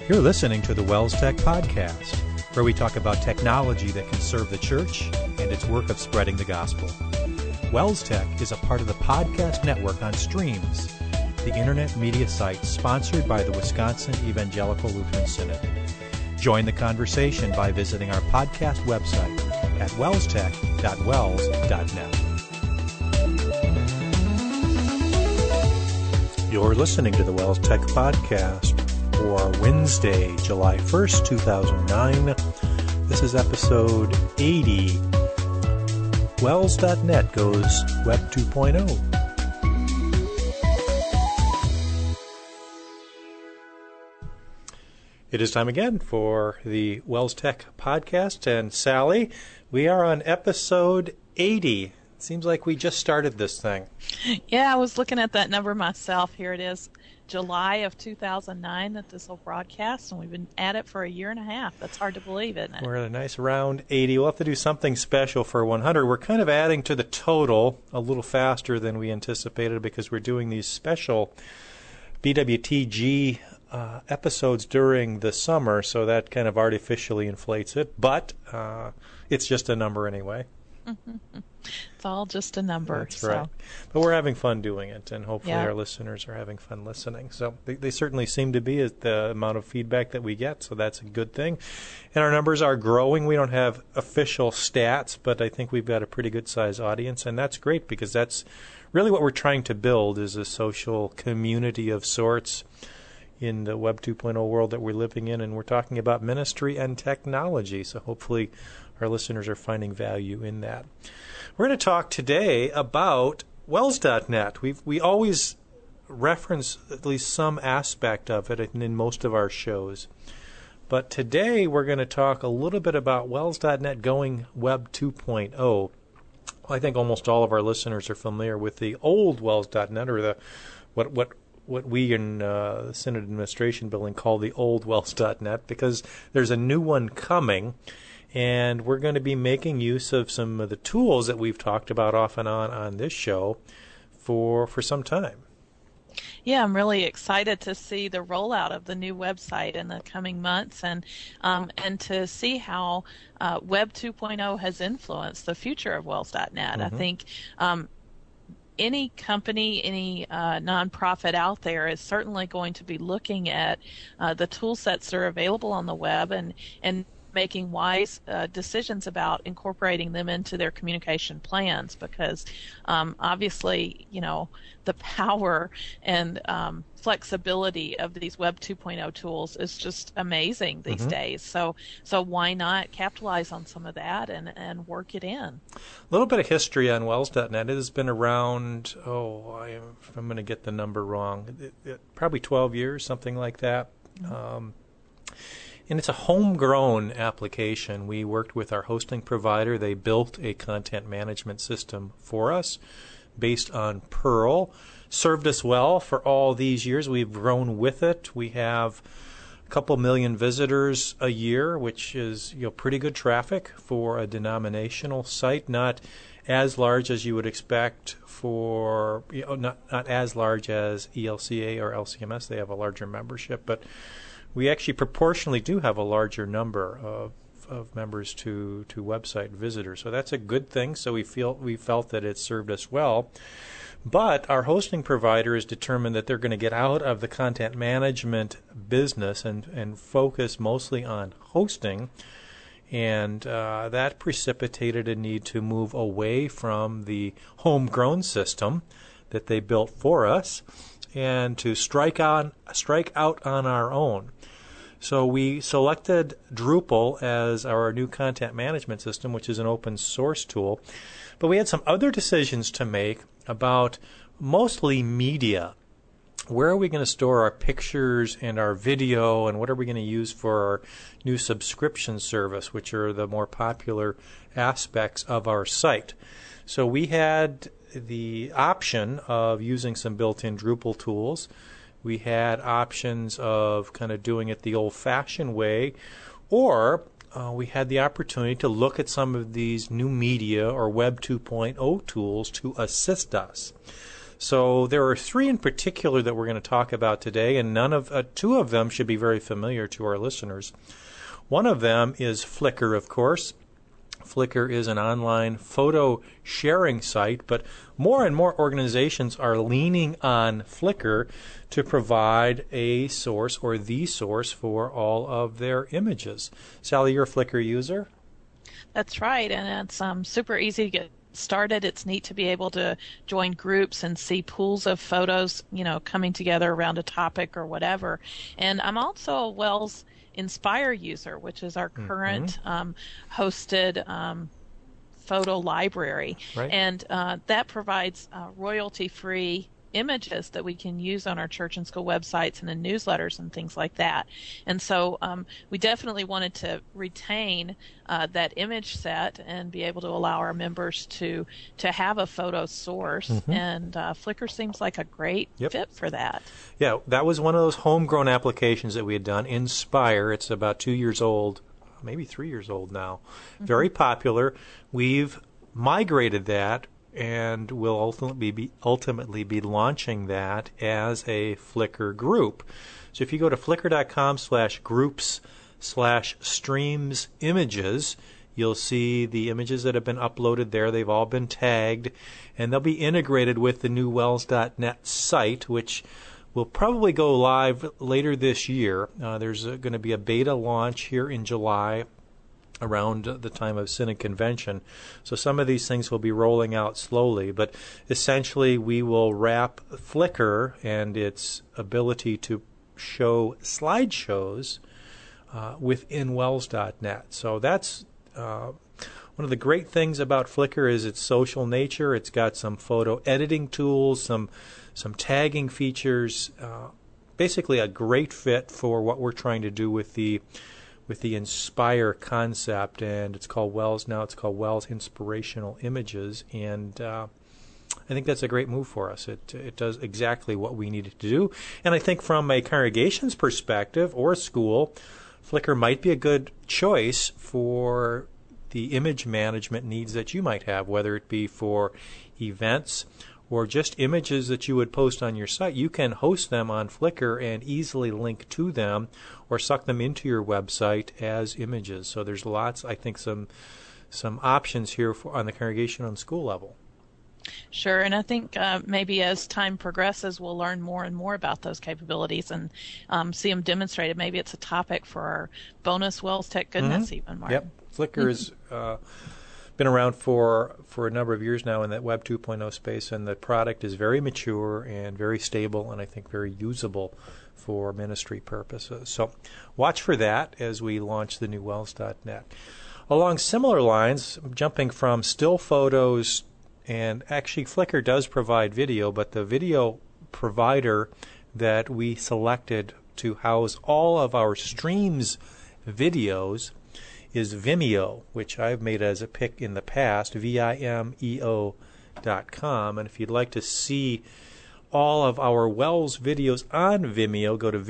You're listening to the Wells Tech Podcast, where we talk about technology that can serve the church and its work of spreading the gospel. Wells Tech is a part of the podcast network on Streams, the internet media site sponsored by the Wisconsin Evangelical Lutheran Synod. Join the conversation by visiting our podcast website at wellstech.wells.net. You're listening to the Wells Tech Podcast for Wednesday, July 1st, 2009. This is episode 80. Wells.net goes Web 2.0. It is time again for the Wells Tech Podcast. And Sally, we are on episode 80. It seems like we just started this thing. Yeah, I was looking at that number myself. Here it is. July of 2009 that this will broadcast, and we've been at it for a year and a half. That's hard to believe, isn't it? We're at a nice round 80. We'll have to do something special for 100. We're kind of adding to the total a little faster than we anticipated because we're doing these special BWTG episodes during the summer, so that kind of artificially inflates it. But it's just a number anyway. It's all just a number. That's right. But we're having fun doing it, and hopefully our listeners are having fun listening. So they certainly seem to be, at the amount of feedback that we get, so that's a good thing. And our numbers are growing. We don't have official stats, but I think we've got a pretty good-sized audience, and that's great because that's really what we're trying to build, is a social community of sorts in the Web 2.0 world that we're living in, and we're talking about ministry and technology, so hopefully our listeners are finding value in that. We're going to talk today about Wells.net. We always reference at least some aspect of it in most of our shows. But today we're going to talk a little bit about Wells.net going Web 2.0. Well, I think almost all of our listeners are familiar with the old Wells.net, or the what we in the Synod Administration Building call the old Wells.net, because there's a new one coming. And we're going to be making use of some of the tools that we've talked about off and on this show for some time. Yeah, I'm really excited to see the rollout of the new website in the coming months, and to see how Web 2.0 has influenced the future of Wells.net. Mm-hmm. I think any company, any nonprofit out there is certainly going to be looking at the tool sets that are available on the web and making wise decisions about incorporating them into their communication plans, because obviously, the power and flexibility of these Web 2.0 tools is just amazing these days. So why not capitalize on some of that and work it in? A little bit of history on Wells.net. It has been around, I'm going to get the number wrong, probably 12 years, something like that. Mm-hmm. And it's a homegrown application. We worked with our hosting provider. They built a content management system for us based on Perl. Served us well for all these years. We've grown with it. We have a couple million visitors a year, which is pretty good traffic for a denominational site. Not as large as you would expect for, not as large as ELCA or LCMS. They have a larger membership, but we actually proportionally do have a larger number of members to website visitors. So that's a good thing. So we felt that it served us well. But our hosting provider is determined that they're going to get out of the content management business and focus mostly on hosting. And that precipitated a need to move away from the homegrown system that they built for us and to strike out on our own. So we selected Drupal as our new content management system, which is an open source tool. But we had some other decisions to make about mostly media. Where are we going to store our pictures and our video, and what are we going to use for our new subscription service, which are the more popular aspects of our site? So we had the option of using some built-in Drupal tools. We had options of kind of doing it the old-fashioned way, or we had the opportunity to look at some of these new media or Web 2.0 tools to assist us. So there are three in particular that we're going to talk about today, and two of them should be very familiar to our listeners. One of them is Flickr, of course. Flickr is an online photo sharing site, but more and more organizations are leaning on Flickr to provide a source or the source for all of their images. Sally, you're a Flickr user? That's right, and it's super easy to get started. It's neat to be able to join groups and see pools of photos, coming together around a topic or whatever. And I'm also a Wells Inspire user, which is our current hosted photo library. Right. And that provides royalty-free images that we can use on our church and school websites and in newsletters and things like that. And so we definitely wanted to retain that image set and be able to allow our members to have a photo source. And Flickr seems like a great fit for that. Yeah, that was one of those homegrown applications that we had done. Inspire, it's about 2 years old, maybe 3 years old now. Very popular. We've migrated that and will ultimately be launching that as a Flickr group. So if you go to flickr.com/groups/streams-images, you'll see the images that have been uploaded there. They've all been tagged, and they'll be integrated with the new Wells.net site, which will probably go live later this year. There's going to be a beta launch here in July, around the time of Synod Convention. So some of these things will be rolling out slowly, but essentially we will wrap Flickr and its ability to show slideshows within Wells.net. So that's one of the great things about Flickr is its social nature. It's got some photo editing tools, some tagging features, basically a great fit for what we're trying to do with the Inspire concept, and it's called Wells now. It's called Wells Inspirational Images, and I think that's a great move for us. It does exactly what we needed to do, and I think from a congregation's perspective or a school, Flickr might be a good choice for the image management needs that you might have, whether it be for events or just images that you would post on your site. You can host them on Flickr and easily link to them or suck them into your website as images. So there's lots, I think, some options here on the congregation and school level. Sure, and I think maybe as time progresses, we'll learn more and more about those capabilities and see them demonstrated. Maybe it's a topic for our bonus Wells Tech Goodness even, Martin. Yep, Flickr is been around for a number of years now in that Web 2.0 space, and the product is very mature and very stable, and I think very usable for ministry purposes. So watch for that as we launch the new Wells.net. Along similar lines, jumping from still photos, and actually Flickr does provide video, but the video provider that we selected to house all of our streams videos is Vimeo, which I've made as a pick in the past, Vimeo.com. And if you'd like to see all of our Wells videos on Vimeo, go to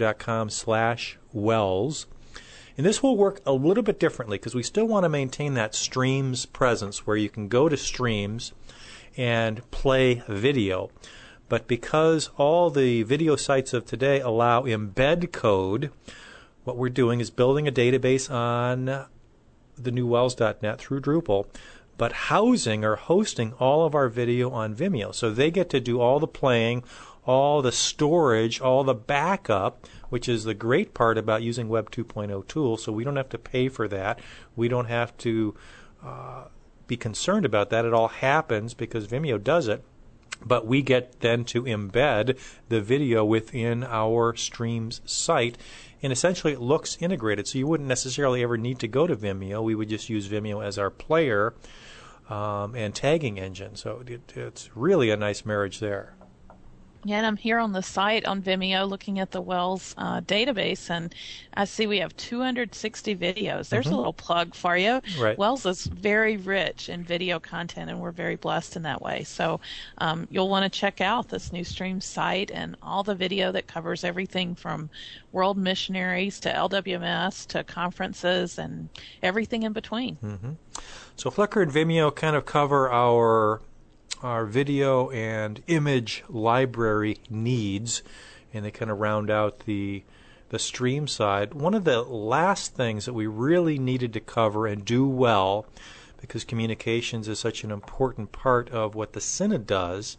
vimeo.com/Wells. And this will work a little bit differently because we still want to maintain that streams presence where you can go to streams and play video. But because all the video sites of today allow embed code, what we're doing is building a database on the new Wells.net through Drupal, but housing or hosting all of our video on Vimeo. So they get to do all the playing, all the storage, all the backup, which is the great part about using Web 2.0 tools. So we don't have to pay for that. We don't have to be concerned about that. It all happens because Vimeo does it. But we get then to embed the video within our Streams site, and essentially it looks integrated. So you wouldn't necessarily ever need to go to Vimeo. We would just use Vimeo as our player and tagging engine. So it's really a nice marriage there. Yeah, and I'm here on the site on Vimeo looking at the Wells database, and I see we have 260 videos. There's a little plug for you. Right. Wells is very rich in video content, and we're very blessed in that way. So you'll want to check out this new stream site and all the video that covers everything from world missionaries to LWMS to conferences and everything in between. So Flickr and Vimeo kind of cover our our video and image library needs, and they kind of round out the stream side. One of the last things that we really needed to cover and do well, because communications is such an important part of what the Synod does,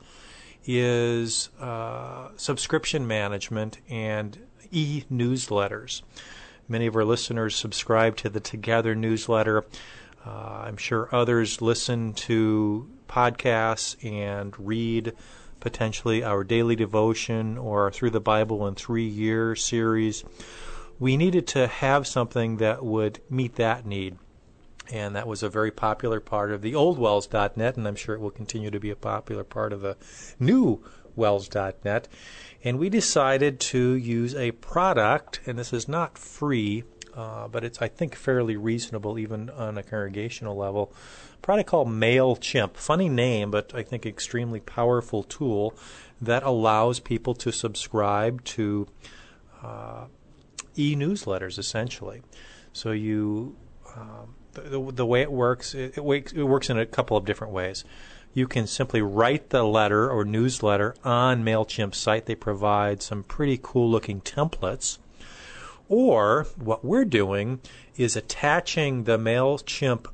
is subscription management and e-newsletters. Many of our listeners subscribe to the Together newsletter. I'm sure others listen to podcasts and read potentially our daily devotion or Through the Bible in 3-year series. We needed to have something that would meet that need. And that was a very popular part of the old Wells.net, and I'm sure it will continue to be a popular part of the new Wells.net. And we decided to use a product, and this is not free, but it's, I think, fairly reasonable even on a congregational level, a product called MailChimp. Funny name, but I think extremely powerful tool that allows people to subscribe to e-newsletters, essentially. So you... The way it works in a couple of different ways. You can simply write the letter or newsletter on MailChimp's site. They provide some pretty cool-looking templates. Or what we're doing is attaching the MailChimp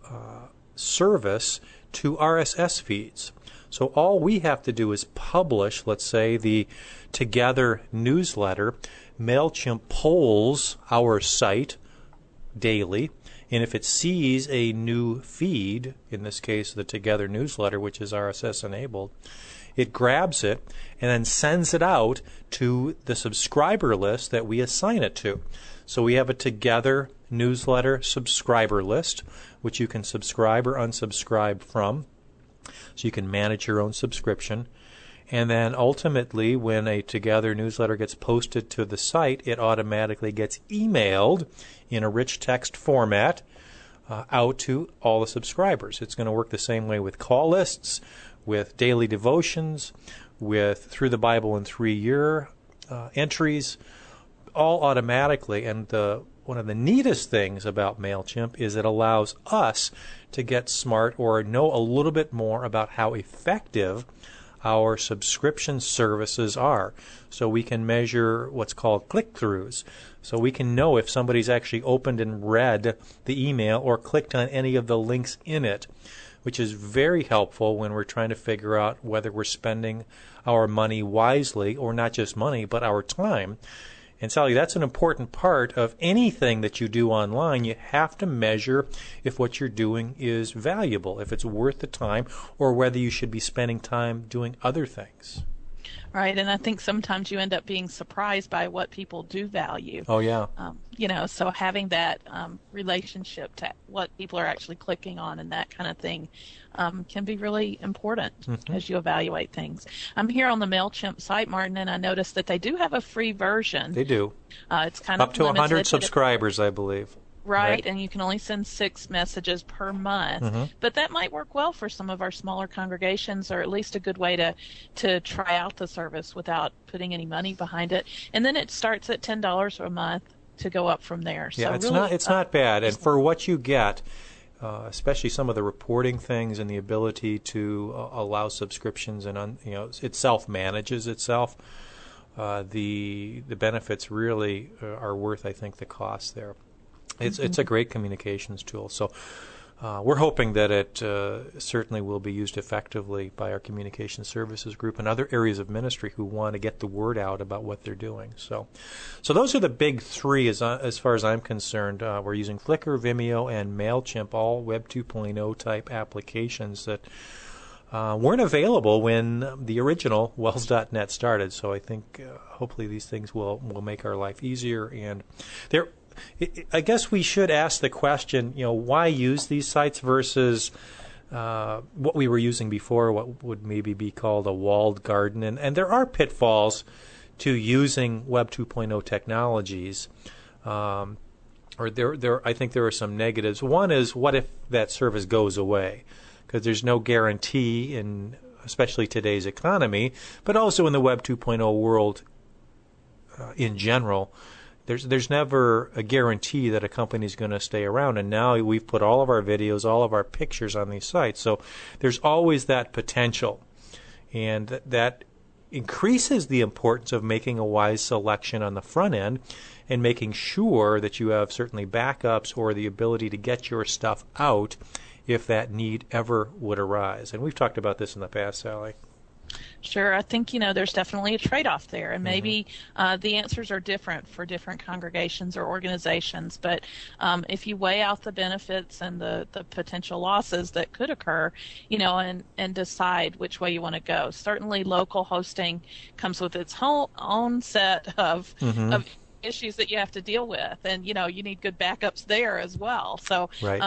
service to RSS feeds. So all we have to do is publish, let's say, the Together newsletter. MailChimp polls our site daily, and if it sees a new feed, in this case the Together newsletter, which is RSS enabled, it grabs it and then sends it out to the subscriber list that we assign it to. So we have a Together newsletter subscriber list, which you can subscribe or unsubscribe from. So you can manage your own subscription. And then ultimately, when a Together newsletter gets posted to the site, it automatically gets emailed in a rich text format out to all the subscribers. It's going to work the same way with call lists, with daily devotions, with Through the Bible in 3-year entries, all automatically. And one of the neatest things about MailChimp is it allows us to get smart or know a little bit more about how effective our subscription services are. So we can measure what's called click-throughs. So we can know if somebody's actually opened and read the email or clicked on any of the links in it, which is very helpful when we're trying to figure out whether we're spending our money wisely, or not just money, but our time. And Sally, that's an important part of anything that you do online. You have to measure if what you're doing is valuable, if it's worth the time, or whether you should be spending time doing other things. Right, and I think sometimes you end up being surprised by what people do value. Oh, yeah. So having that relationship to what people are actually clicking on and that kind of thing can be really important as you evaluate things. I'm here on the MailChimp site, Martin, and I noticed that they do have a free version. They do. It's kind of up to 100 subscribers, I believe. Right, and you can only send 6 messages per month. But that might work well for some of our smaller congregations, or at least a good way to try out the service without putting any money behind it. And then it starts at $10 a month to go up from there. Yeah, so it's not bad. And for what you get, especially some of the reporting things and the ability to allow subscriptions, and it self-manages itself, the benefits really are worth, I think, the cost there. It's a great communications tool. So we're hoping that it certainly will be used effectively by our communication services group and other areas of ministry who want to get the word out about what they're doing. So those are the big 3 as far as I'm concerned. We're using Flickr, Vimeo, and MailChimp, all Web 2.0 type applications that weren't available when the original Wells.net started. So I think hopefully these things will make our life easier. And I guess we should ask the question, why use these sites versus what we were using before, what would maybe be called a walled garden. And there are pitfalls to using Web 2.0 technologies. I think there are some negatives. One is, what if that service goes away? Because there's no guarantee in especially today's economy, but also in the Web 2.0 world in general. there's never a guarantee that a company is going to stay around. And now we've put all of our videos, all of our pictures on these sites. So there's always that potential. And that increases the importance of making a wise selection on the front end and making sure that you have certainly backups or the ability to get your stuff out if that need ever would arise. And we've talked about this in the past, Sally. Sure. I think, there's definitely a trade-off there, and maybe the answers are different for different congregations or organizations. But if you weigh out the benefits and the potential losses that could occur, and decide which way you want to go. Certainly local hosting comes with its own set of issues that you have to deal with. And, you need good backups there as well. So, right.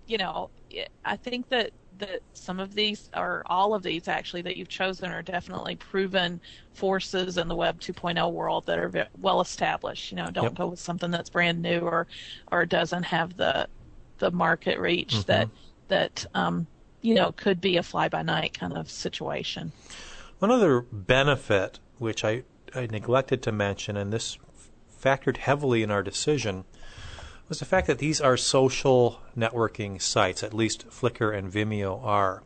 I think that some of these, or all of these actually, that you've chosen are definitely proven forces in the Web 2.0 world that are well established. Don't go with something that's brand new or doesn't have the market reach that could be a fly-by-night kind of situation. One other benefit, which I neglected to mention, and this factored heavily in our decision, was the fact that these are social networking sites, at least Flickr and Vimeo are.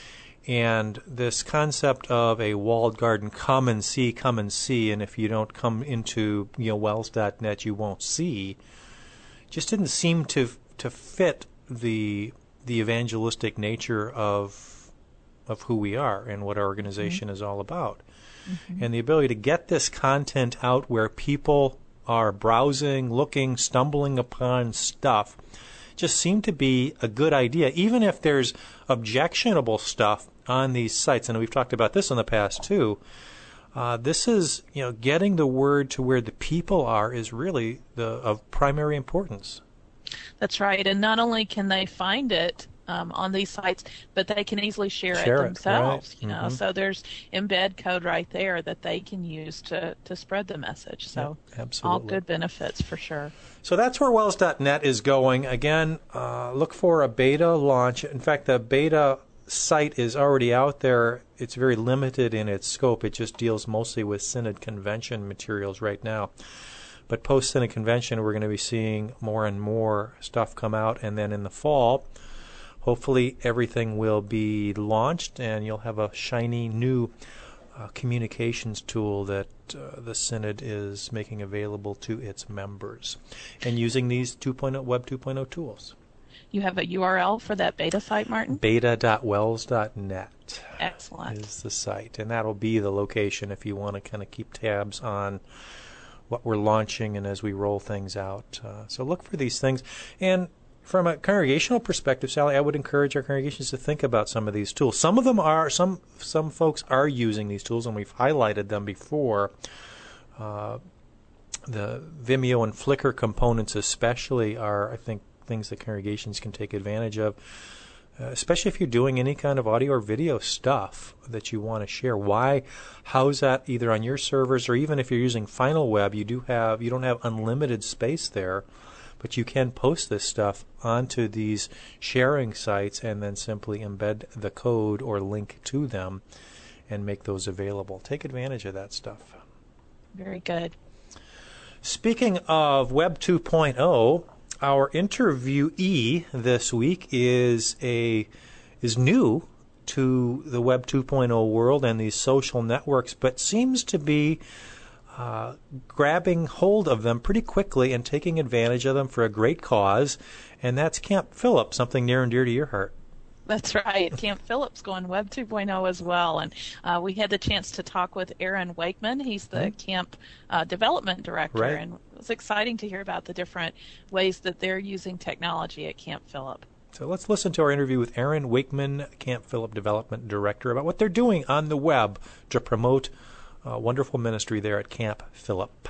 And this concept of a walled garden, come and see, and if you don't come into wells.net, you won't see, just didn't seem to fit the evangelistic nature of who we are and what our organization is all about. And the ability to get this content out where people are browsing, looking, stumbling upon stuff just seemed to be a good idea, even if there's objectionable stuff on these sites. And we've talked about this in the past too. This is, getting the word to where the people are is really of primary importance. That's right. And not only can they find it on these sites, but they can easily share it themselves. Right. So there's embed code right there that they can use to spread the message. So absolutely, all good benefits for sure. So that's where wells.net is going. Again, look for a beta launch. In fact, the beta site is already out there. It's very limited in its scope. It just deals mostly with Synod Convention materials right now. But post-Synod Convention, we're going to be seeing more and more stuff come out. And then in the fall, hopefully everything will be launched and you'll have a shiny new communications tool that the Synod is making available to its members and using these Web 2.0 tools. You have a URL for that beta site, Martin? beta.wells.net. Excellent. Is the site. And that'll be the location if you want to kind of keep tabs on what we're launching and as we roll things out. So look for these things. And from a congregational perspective, Sally, I would encourage our congregations to think about some of these tools. Some of them are, some folks are using these tools, and we've highlighted them before. The Vimeo and Flickr components especially are, I think, things that congregations can take advantage of, especially if you're doing any kind of audio or video stuff that you want to share. Why house that either on your servers, or even if you're using Final Web, you don't have unlimited space there. But you can post this stuff onto these sharing sites and then simply embed the code or link to them and make those available. Take advantage of that stuff. Very good. Speaking of Web 2.0, our interviewee this week is new to the Web 2.0 world and these social networks, but seems to be grabbing hold of them pretty quickly and taking advantage of them for a great cause, and that's Camp Philip, something near and dear to your heart. That's right. Camp Philip's going Web 2.0 as well, and we had the chance to talk with Aaron Wakeman. He's the camp development director, right. And it was exciting to hear about the different ways that they're using technology at Camp Philip. So let's listen to our interview with Aaron Wakeman, Camp Philip development director, about what they're doing on the web to promote wonderful ministry there at Camp Philip.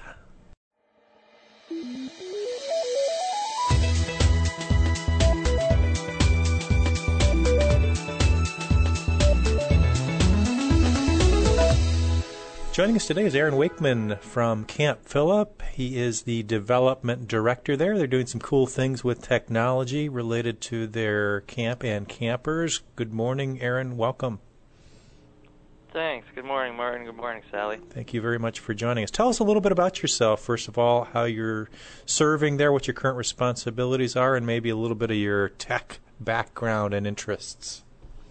Joining us today is Aaron Wakeman from Camp Philip. He is the development director there. They're doing some cool things with technology related to their camp and campers. Good morning, Aaron. Welcome. Thanks. Good morning, Martin. Good morning, Sally. Thank you very much for joining us. Tell us a little bit about yourself, first of all, how you're serving there, what your current responsibilities are, and maybe a little bit of your tech background and interests.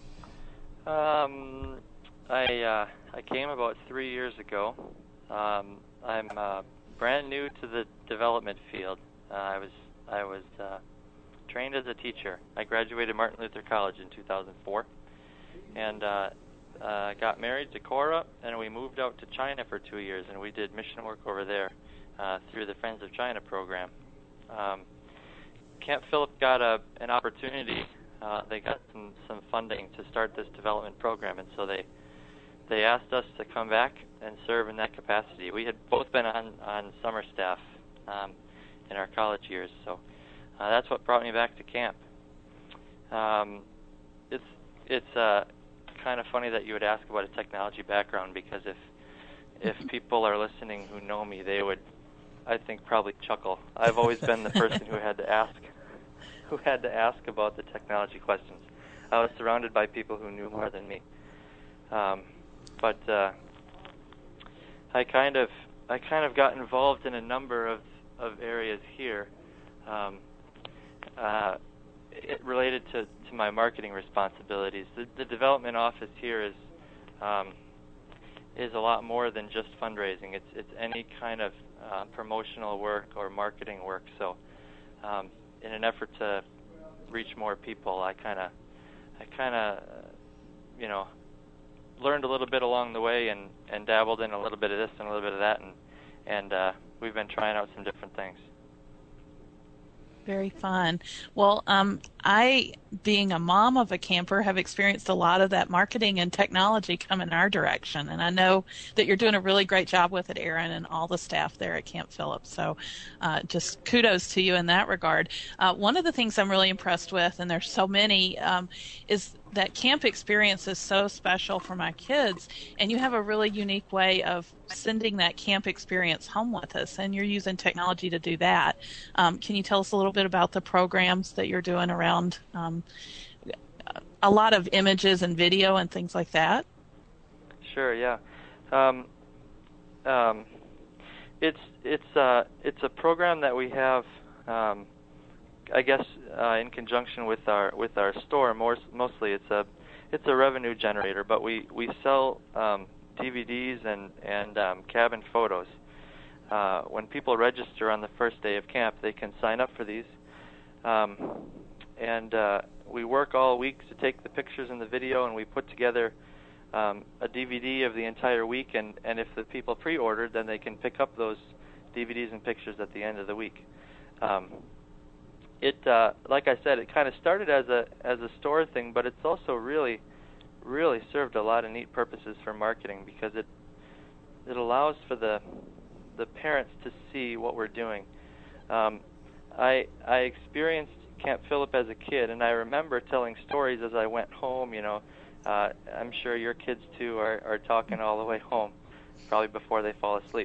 I came about 3 years ago. I'm brand new to the development field. I was trained as a teacher. I graduated Martin Luther College in 2004, and got married to Cora, and we moved out to China for 2 years, and we did mission work over there through the Friends of China program. Camp Phillip got an opportunity. They got some funding to start this development program, and so they asked us to come back and serve in that capacity. We had both been on summer staff in our college years, so that's what brought me back to camp. It's kind of funny that you would ask about a technology background, because if people are listening who know me, they would, I think, probably chuckle. I've always been the person who had to ask about the technology questions. I was surrounded by people who knew more than me. But I kind of got involved in a number of areas here, related to my marketing responsibilities. The development office here is a lot more than just fundraising. It's any kind of promotional work or marketing work. So, in an effort to reach more people, I kind of learned a little bit along the way and dabbled in a little bit of this and a little bit of that, and we've been trying out some different things. Very fun. Well, I, being a mom of a camper, have experienced a lot of that marketing and technology come in our direction. And I know that you're doing a really great job with it, Aaron, and all the staff there at Camp Phillip. So just kudos to you in that regard. One of the things I'm really impressed with, and there's so many, is that camp experience is so special for my kids, and you have a really unique way of sending that camp experience home with us, and you're using technology to do that. Can you tell us a little bit about the programs that you're doing around a lot of images and video and things like that? Sure, yeah. It's a program that we have, I guess, in conjunction with our store. Mostly, it's a revenue generator. But we sell DVDs and cabin photos. When people register on the first day of camp, they can sign up for these, and we work all week to take the pictures and the video, and we put together a DVD of the entire week. And if the people pre-ordered, then they can pick up those DVDs and pictures at the end of the week. Like I said, it kind of started as a store thing, but it's also really served a lot of neat purposes for marketing, because it allows for the parents to see what we're doing. I experienced Camp Phillip as a kid, and I remember telling stories as I went home. I'm sure your kids too are talking all the way home, probably before they fall asleep.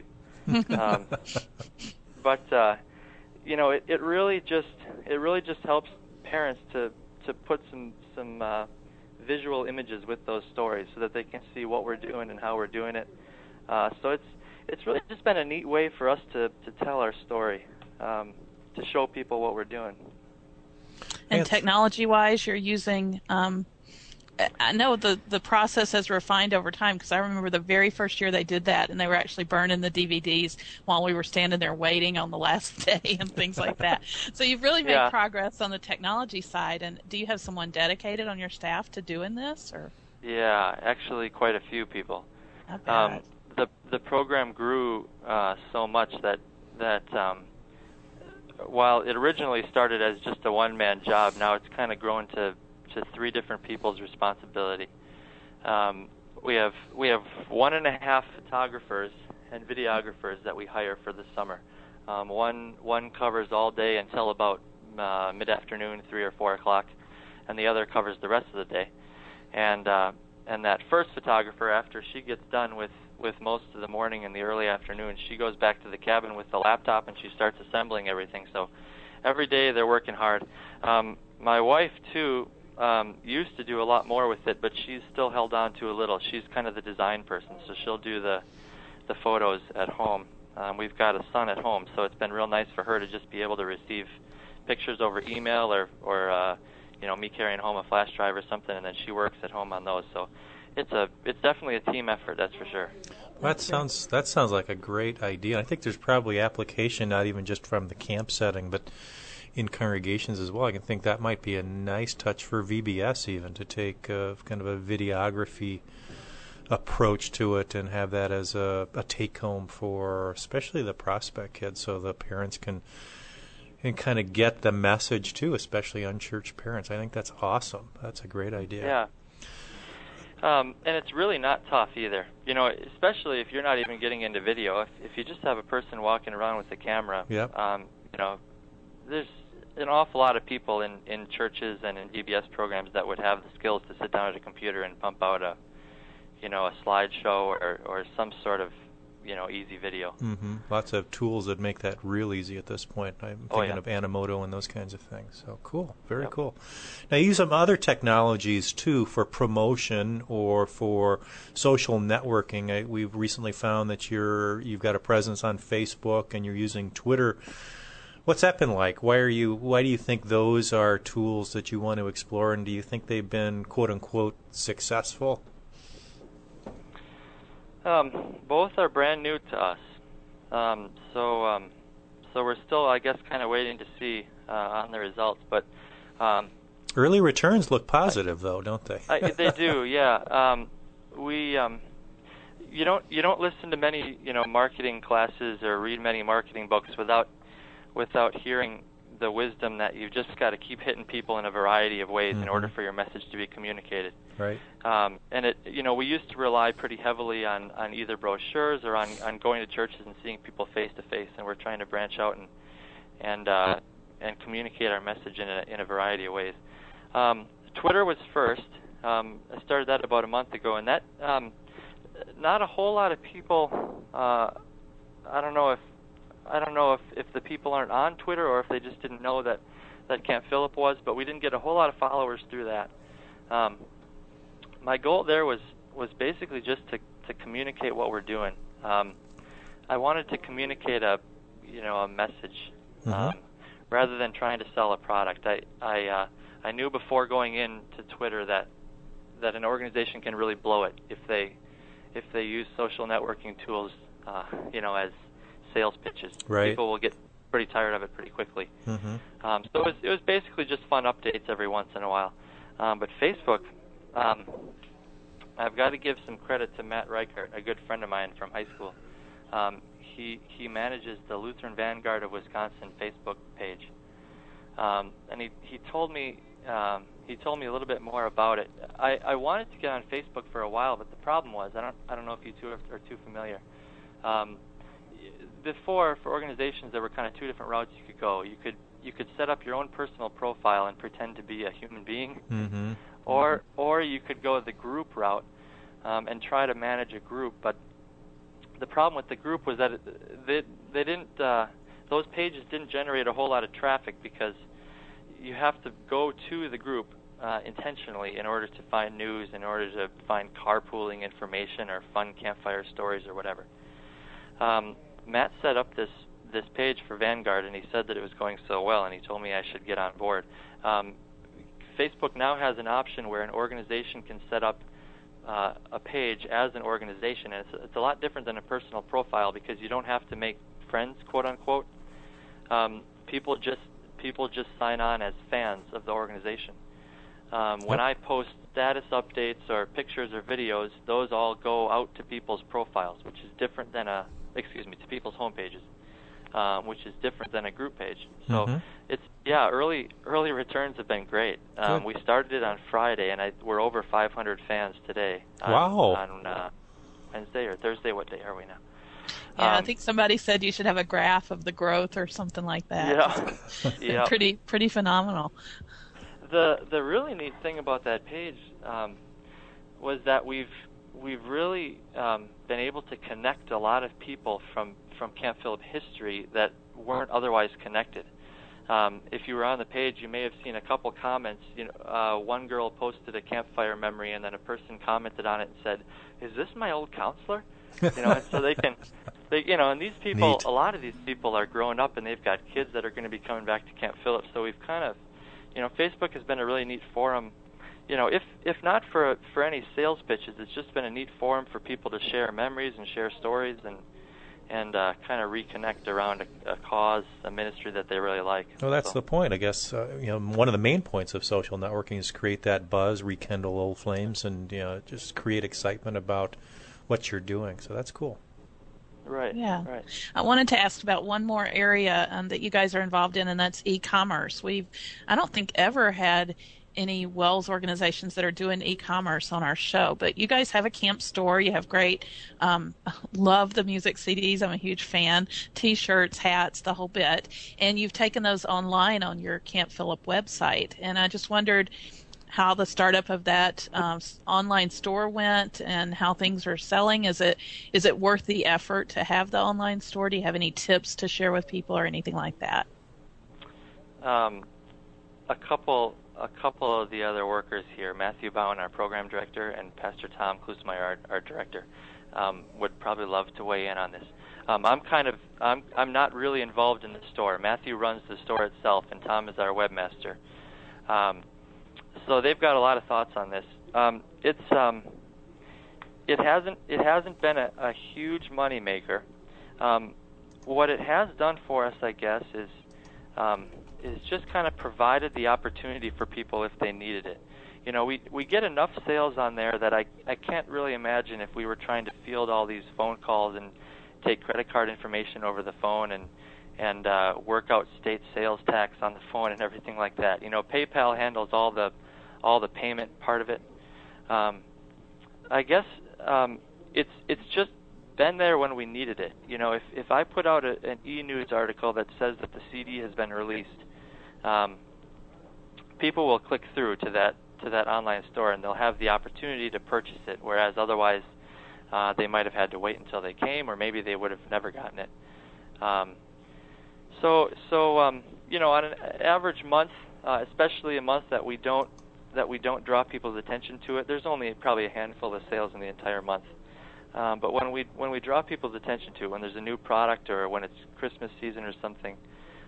But it really just helps parents to put some visual images with those stories, so that they can see what we're doing and how we're doing it. So it's really just been a neat way for us to tell our story, to show people what we're doing. And technology-wise, you're using, I know the process has refined over time, because I remember the very first year they did that, and they were actually burning the DVDs while we were standing there waiting on the last day and things like that. So you've really made progress on the technology side. And do you have someone dedicated on your staff to doing this, or? Yeah, actually quite a few people. The program grew so much that while it originally started as just a one-man job, now it's kind of grown to 3 different people's responsibility. We have 1.5 photographers and videographers that we hire for the summer. One covers all day until about mid-afternoon, 3 or 4 o'clock, and the other covers the rest of the day. And that first photographer, after she gets done with most of the morning and the early afternoon, she goes back to the cabin with the laptop and she starts assembling everything. So every day they're working hard. My wife too used to do a lot more with it, but she's still held on to a little. She's kind of the design person, so she'll do the photos at home. We've got a son at home, so it's been real nice for her to just be able to receive pictures over email or me carrying home a flash drive or something, and then she works at home on those. So it's definitely a team effort, that's for sure. That sounds like a great idea. I think there's probably application not even just from the camp setting, but in congregations as well. I can think that might be a nice touch for VBS even to take kind of a videography approach to it and have that as a take-home for especially the prospect kids, so the parents can kind of get the message too, especially unchurched parents. I think that's awesome. That's a great idea. Yeah. And it's really not tough either. Especially if you're not even getting into video. If you just have a person walking around with a camera, yep. There's an awful lot of people in churches and in VBS programs that would have the skills to sit down at a computer and pump out a slideshow or some sort of easy video. Mm-hmm. Lots of tools that make that real easy at this point. I'm thinking of Animoto and those kinds of things. So cool, very cool. Now, you use some other technologies too for promotion or for social networking. We've recently found that you've got a presence on Facebook and you're using Twitter. What's that been like? Why do you think those are tools that you want to explore, and do you think they've been quote unquote successful? Both are brand new to us, so we're still, I guess, kind of waiting to see on the results. But early returns look positive, though, don't they? They do, yeah. You don't listen to many marketing classes or read many marketing books without hearing the wisdom that you've just got to keep hitting people in a variety of ways in order for your message to be communicated. Right. And we used to rely pretty heavily on either brochures or on going to churches and seeing people face to face, and we're trying to branch out and communicate our message in a variety of ways. Twitter was first. I started that about a month ago, and that not a whole lot of people. I don't know if the people aren't on Twitter or if they just didn't know that Camp Philip was, but we didn't get a whole lot of followers through that. My goal there was basically just to communicate what we're doing. I wanted to communicate a message rather than trying to sell a product. I knew before going into Twitter that an organization can really blow it if they use social networking tools, as sales pitches. Right. People will get pretty tired of it pretty quickly. So it was basically just fun updates every once in a while. But Facebook, I've got to give some credit to Matt Reichert, a good friend of mine from high school. He manages the Lutheran Vanguard of Wisconsin Facebook page, and he told me a little bit more about it. I wanted to get on Facebook for a while, but the problem was I don't know if you two are too familiar. Before, for organizations, there were kind of two different routes you could go. You could set up your own personal profile and pretend to be a human being, or you could go the group route and try to manage a group. But the problem with the group was that they didn't. Those pages didn't generate a whole lot of traffic because you have to go to the group intentionally in order to find news, in order to find carpooling information or fun campfire stories or whatever. Matt set up this page for Vanguard, and he said that it was going so well, and he told me I should get on board. Facebook now has an option where an organization can set up a page as an organization, and it's a lot different than a personal profile because you don't have to make friends, quote unquote. People just sign on as fans of the organization. When I post status updates or pictures or videos, those all go out to people's profiles, which is different than to people's homepages, which is different than a group page. So early returns have been great. We started it on Friday, and we're over 500 fans today. On Wednesday or Thursday. What day are we now? Yeah, I think somebody said you should have a graph of the growth or something like that. Yeah. Pretty phenomenal. The really neat thing about that page was that we've really been able to connect a lot of people from Camp Philip history that weren't otherwise connected. If you were on the page, you may have seen a couple comments. One girl posted a campfire memory, and then a person commented on it and said, "Is this my old counselor?" And so and these people, Neat. a lot of these people are growing up, and they've got kids that are going to be coming back to Camp Phillips. So we've kind of, Facebook has been a really neat forum. If not for any sales pitches, it's just been a neat forum for people to share memories and share stories and kind of reconnect around a cause, a ministry that they really like. Well, that's the point, I guess. One of the main points of social networking is create that buzz, rekindle old flames, and just create excitement about what you're doing. So that's cool. Right. Yeah. Right. I wanted to ask about one more area that you guys are involved in, and that's e-commerce. I don't think ever had any WELS organizations that are doing e-commerce on our show, but you guys have a camp store. You have great, love the music CDs. I'm a huge fan. T-shirts, hats, the whole bit. And you've taken those online on your Camp Phillip website. And I just wondered how the startup of that online store went and how things are selling. Is it worth the effort to have the online store? Do you have any tips to share with people or anything like that? A couple of the other workers here, Matthew Bowen, our program director, and Pastor Tom Klusmeyer, our director, would probably love to weigh in on this. I'm not really involved in the store. Matthew runs the store itself, and Tom is our webmaster. So they've got a lot of thoughts on this. It hasn't been a huge money maker. What it has done for us, I guess, is just kind of provided the opportunity for people if they needed it. We get enough sales on there that I can't really imagine if we were trying to field all these phone calls and take credit card information over the phone and work out state sales tax on the phone and everything like that. PayPal handles all the payment part of it. I guess it's just been there when we needed it. If I put out an e-news article that says that the CD has been released, people will click through to that online store and they'll have the opportunity to purchase it, whereas otherwise they might have had to wait until they came, or maybe they would have never gotten it. So on an average month, especially a month that we don't draw people's attention to it, there's only probably a handful of sales in the entire month. But when we draw people's attention to it, when there's a new product or when it's Christmas season or something,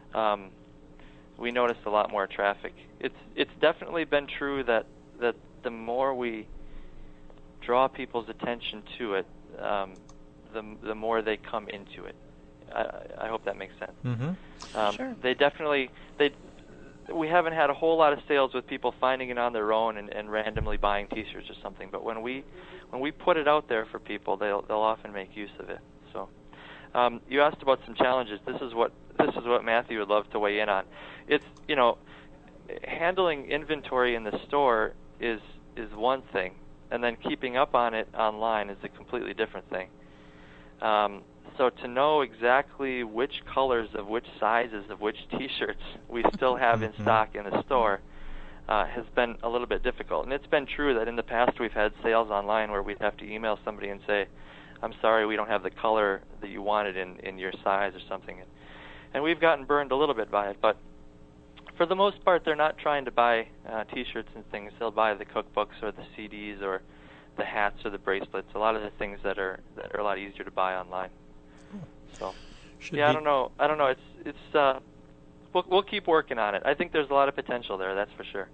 we notice a lot more traffic. It's definitely been true that the more we draw people's attention to it, the more they come into it. I hope that makes sense. Mm-hmm. Sure. We haven't had a whole lot of sales with people finding it on their own and randomly buying T-shirts or something. But when we put it out there for people, they'll often make use of it. So, you asked about some challenges. This is what Matthew would love to weigh in on. It's handling inventory in the store is one thing, and then keeping up on it online is a completely different thing. So to know exactly which colors of which sizes of which T-shirts we still have in stock in the store has been a little bit difficult. And it's been true that in the past we've had sales online where we'd have to email somebody and say, "I'm sorry, we don't have the color that you wanted in your size," or something. And we've gotten burned a little bit by it. But for the most part, they're not trying to buy T-shirts and things. They'll buy the cookbooks or the CDs or the hats or the bracelets, a lot of the things that are a lot easier to buy online. So, I don't know. It's we'll keep working on it. I think there's a lot of potential there. That's for sure.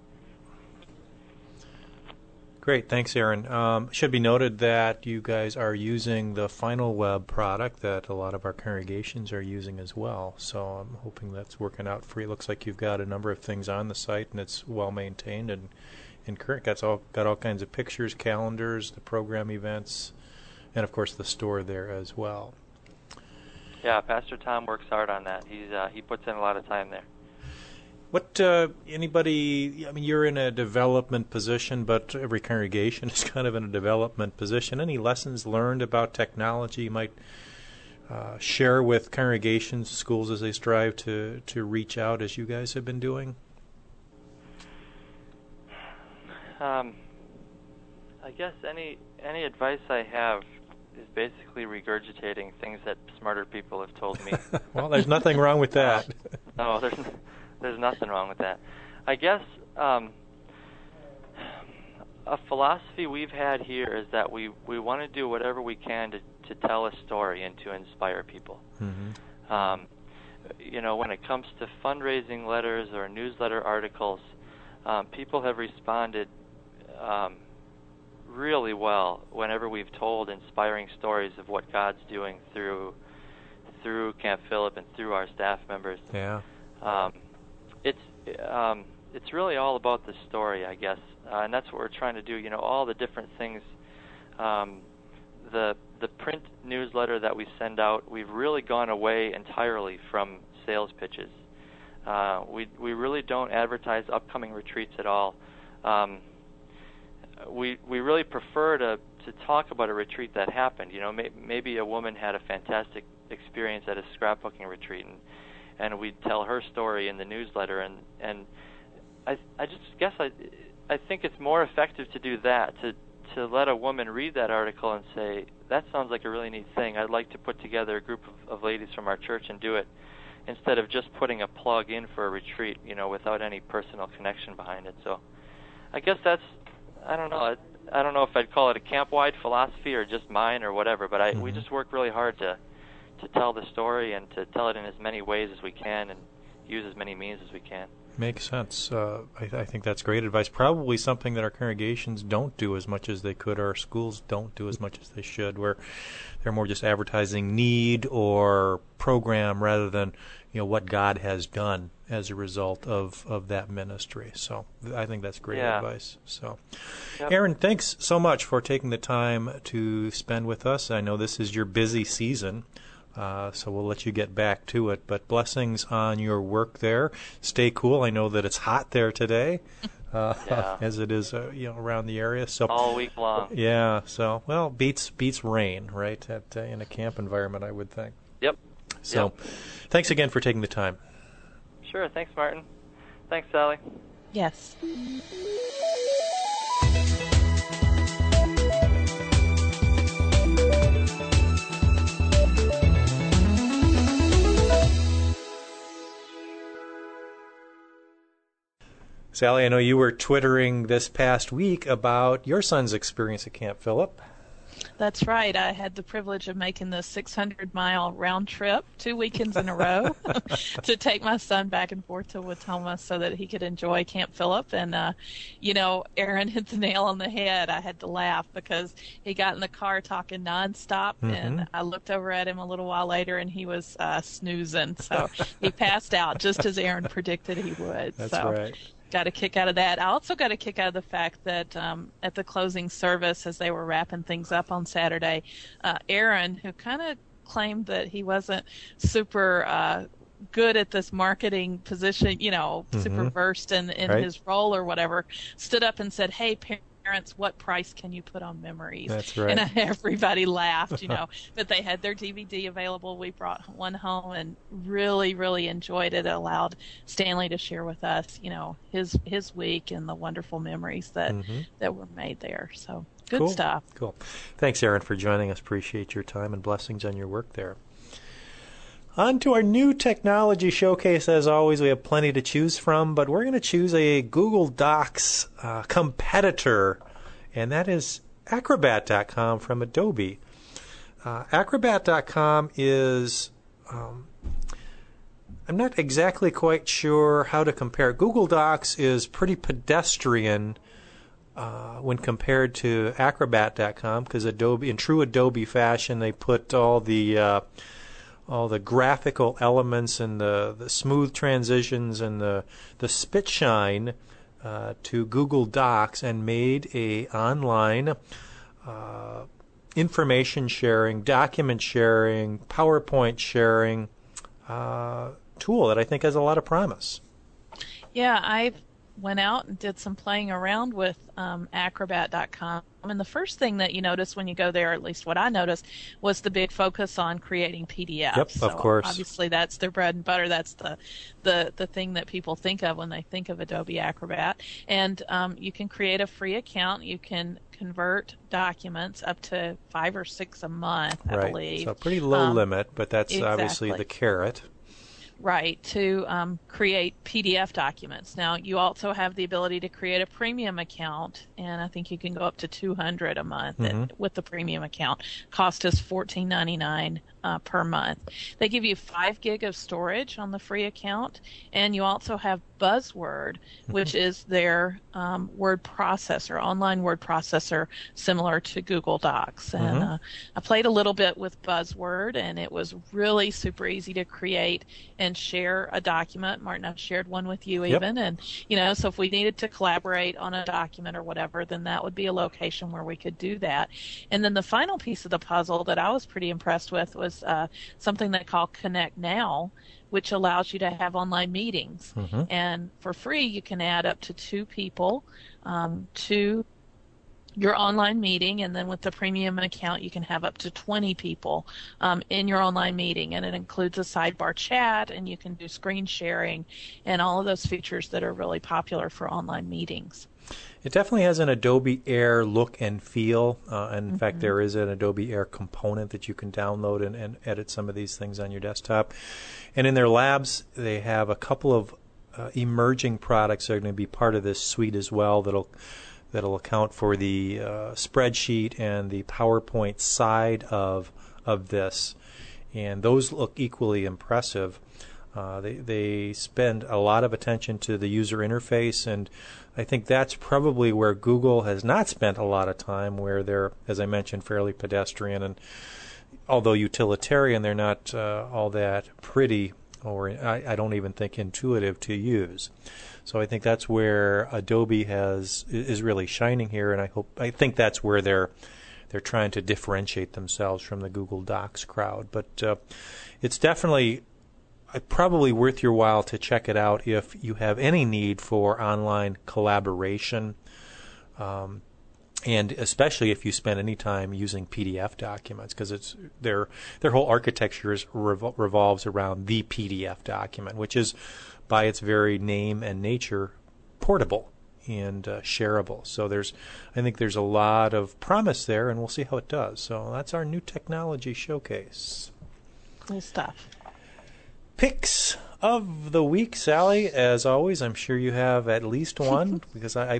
Great, thanks, Aaron. Should be noted that you guys are using the Final Web product that a lot of our congregations are using as well. So I'm hoping that's working out for you. It looks like you've got a number of things on the site, and it's well maintained and current. Got all kinds of pictures, calendars, the program events, and of course the store there as well. Yeah, Pastor Tom works hard on that. He puts in a lot of time there. What anybody? I mean, you're in a development position, but every congregation is kind of in a development position. Any lessons learned about technology you might share with congregations, schools as they strive to reach out, as you guys have been doing? I guess any advice I have is basically regurgitating things that smarter people have told me. Well, there's nothing wrong with that. No, There's nothing wrong with that. I guess a philosophy we've had here is that we want to do whatever we can to tell a story and to inspire people. Mm-hmm. When it comes to fundraising letters or newsletter articles, people have responded really well whenever we've told inspiring stories of what God's doing through Camp Philip and through our staff members. Yeah. It's really all about the story, I guess, and that's what we're trying to do. All the different things. The print newsletter that we send out, we've really gone away entirely from sales pitches. We really don't advertise upcoming retreats at all. We really prefer to talk about a retreat that happened. Maybe a woman had a fantastic experience at a scrapbooking retreat, and we'd tell her story in the newsletter. And I just guess I think it's more effective to do that, to let a woman read that article and say, that sounds like a really neat thing. I'd like to put together a group of ladies from our church and do it, instead of just putting a plug in for a retreat, without any personal connection behind it. So I guess that's, I don't know if I'd call it a camp-wide philosophy or just mine or whatever, but we just work really hard to tell the story and to tell it in as many ways as we can and use as many means as we can. Makes sense. I think that's great advice. Probably something that our congregations don't do as much as they could, or our schools don't do as much as they should, where they're more just advertising need or program rather than what God has done as a result of that ministry. So I think that's great advice. So, yep. Aaron, thanks so much for taking the time to spend with us. I know this is your busy season. So we'll let you get back to it. But blessings on your work there. Stay cool. I know that it's hot there today, as it is, around the area. So all week long. Yeah. So beats rain, right? In a camp environment, I would think. Yep. So, Thanks again for taking the time. Sure. Thanks, Martin. Thanks, Sally. Yes. Sally, I know you were twittering this past week about your son's experience at Camp Philip. That's right. I had the privilege of making the 600-mile round trip 2 weekends in a row to take my son back and forth to Watoma so that he could enjoy Camp Philip. And, Aaron hit the nail on the head. I had to laugh because he got in the car talking nonstop, and I looked over at him a little while later, and he was snoozing. So he passed out just as Aaron predicted he would. That's right. Got a kick out of that. I also got a kick out of the fact that at the closing service, as they were wrapping things up on Saturday, Aaron, who kind of claimed that he wasn't super good at this marketing position, super versed in his role or whatever, stood up and said, "Hey, parents, what price can you put on memories?" That's right. And everybody laughed, but they had their DVD available. We brought one home and really, really enjoyed it. It allowed Stanley to share with us, his week and the wonderful memories that were made there. So good stuff. Cool. Thanks, Aaron, for joining us. Appreciate your time and blessings on your work there. On to our new technology showcase. As always, we have plenty to choose from, but we're going to choose a Google Docs competitor, and that is Acrobat.com from Adobe. Acrobat.com is, I'm not exactly quite sure how to compare. Google Docs is pretty pedestrian when compared to Acrobat.com, because Adobe, in true Adobe fashion, they put all the graphical elements and the smooth transitions and the spit shine to Google Docs and made a online information sharing, document sharing, PowerPoint sharing tool that I think has a lot of promise. Yeah, I went out and did some playing around with Acrobat.com. And the first thing that you notice when you go there, at least what I noticed, was the big focus on creating PDFs. Yep, so of course. Obviously, that's their bread and butter. That's the thing that people think of when they think of Adobe Acrobat. And you can create a free account. You can convert documents up to 5 or 6 a month, I believe. So a pretty low limit, but that's exactly. Obviously the carrot. Right, to create PDF documents. Now, you also have the ability to create a premium account, and I think you can go up to $200 a month with the premium account. Cost is $14.99 per month. They give you 5 gig of storage on the free account, and you also have Buzzword, which is their word processor, online word processor, similar to Google Docs. And I played a little bit with Buzzword, and it was really super easy to create and share a document. Martin, I've shared one with you even. And, so if we needed to collaborate on a document or whatever, then that would be a location where we could do that. And then the final piece of the puzzle that I was pretty impressed with was something they call Connect Now, which allows you to have online meetings. And for free, you can add up to 2 people to your online meeting, and then with the premium account, you can have up to 20 people in your online meeting, and it includes a sidebar chat, and you can do screen sharing, and all of those features that are really popular for online meetings. It definitely has an Adobe Air look and feel. And in fact, there is an Adobe Air component that you can download and edit some of these things on your desktop. And in their labs, they have a couple of emerging products that are going to be part of this suite as well that'll account for the spreadsheet and the PowerPoint side of this. And those look equally impressive. They spend a lot of attention to the user interface, and I think that's probably where Google has not spent a lot of time, where they're, as I mentioned, fairly pedestrian, and although utilitarian, they're not all that pretty, or I don't even think intuitive to use. So I think that's where Adobe is really shining here, and I think that's where they're trying to differentiate themselves from the Google Docs crowd. But it's definitely probably worth your while to check it out if you have any need for online collaboration, and especially if you spend any time using PDF documents, because it's their whole architecture revolves around the PDF document, which is by its very name and nature portable and shareable. So I think there's a lot of promise there, and we'll see how it does. So that's our new technology showcase. Cool stuff. Picks of the week, Sally. As always, I'm sure you have at least one, because I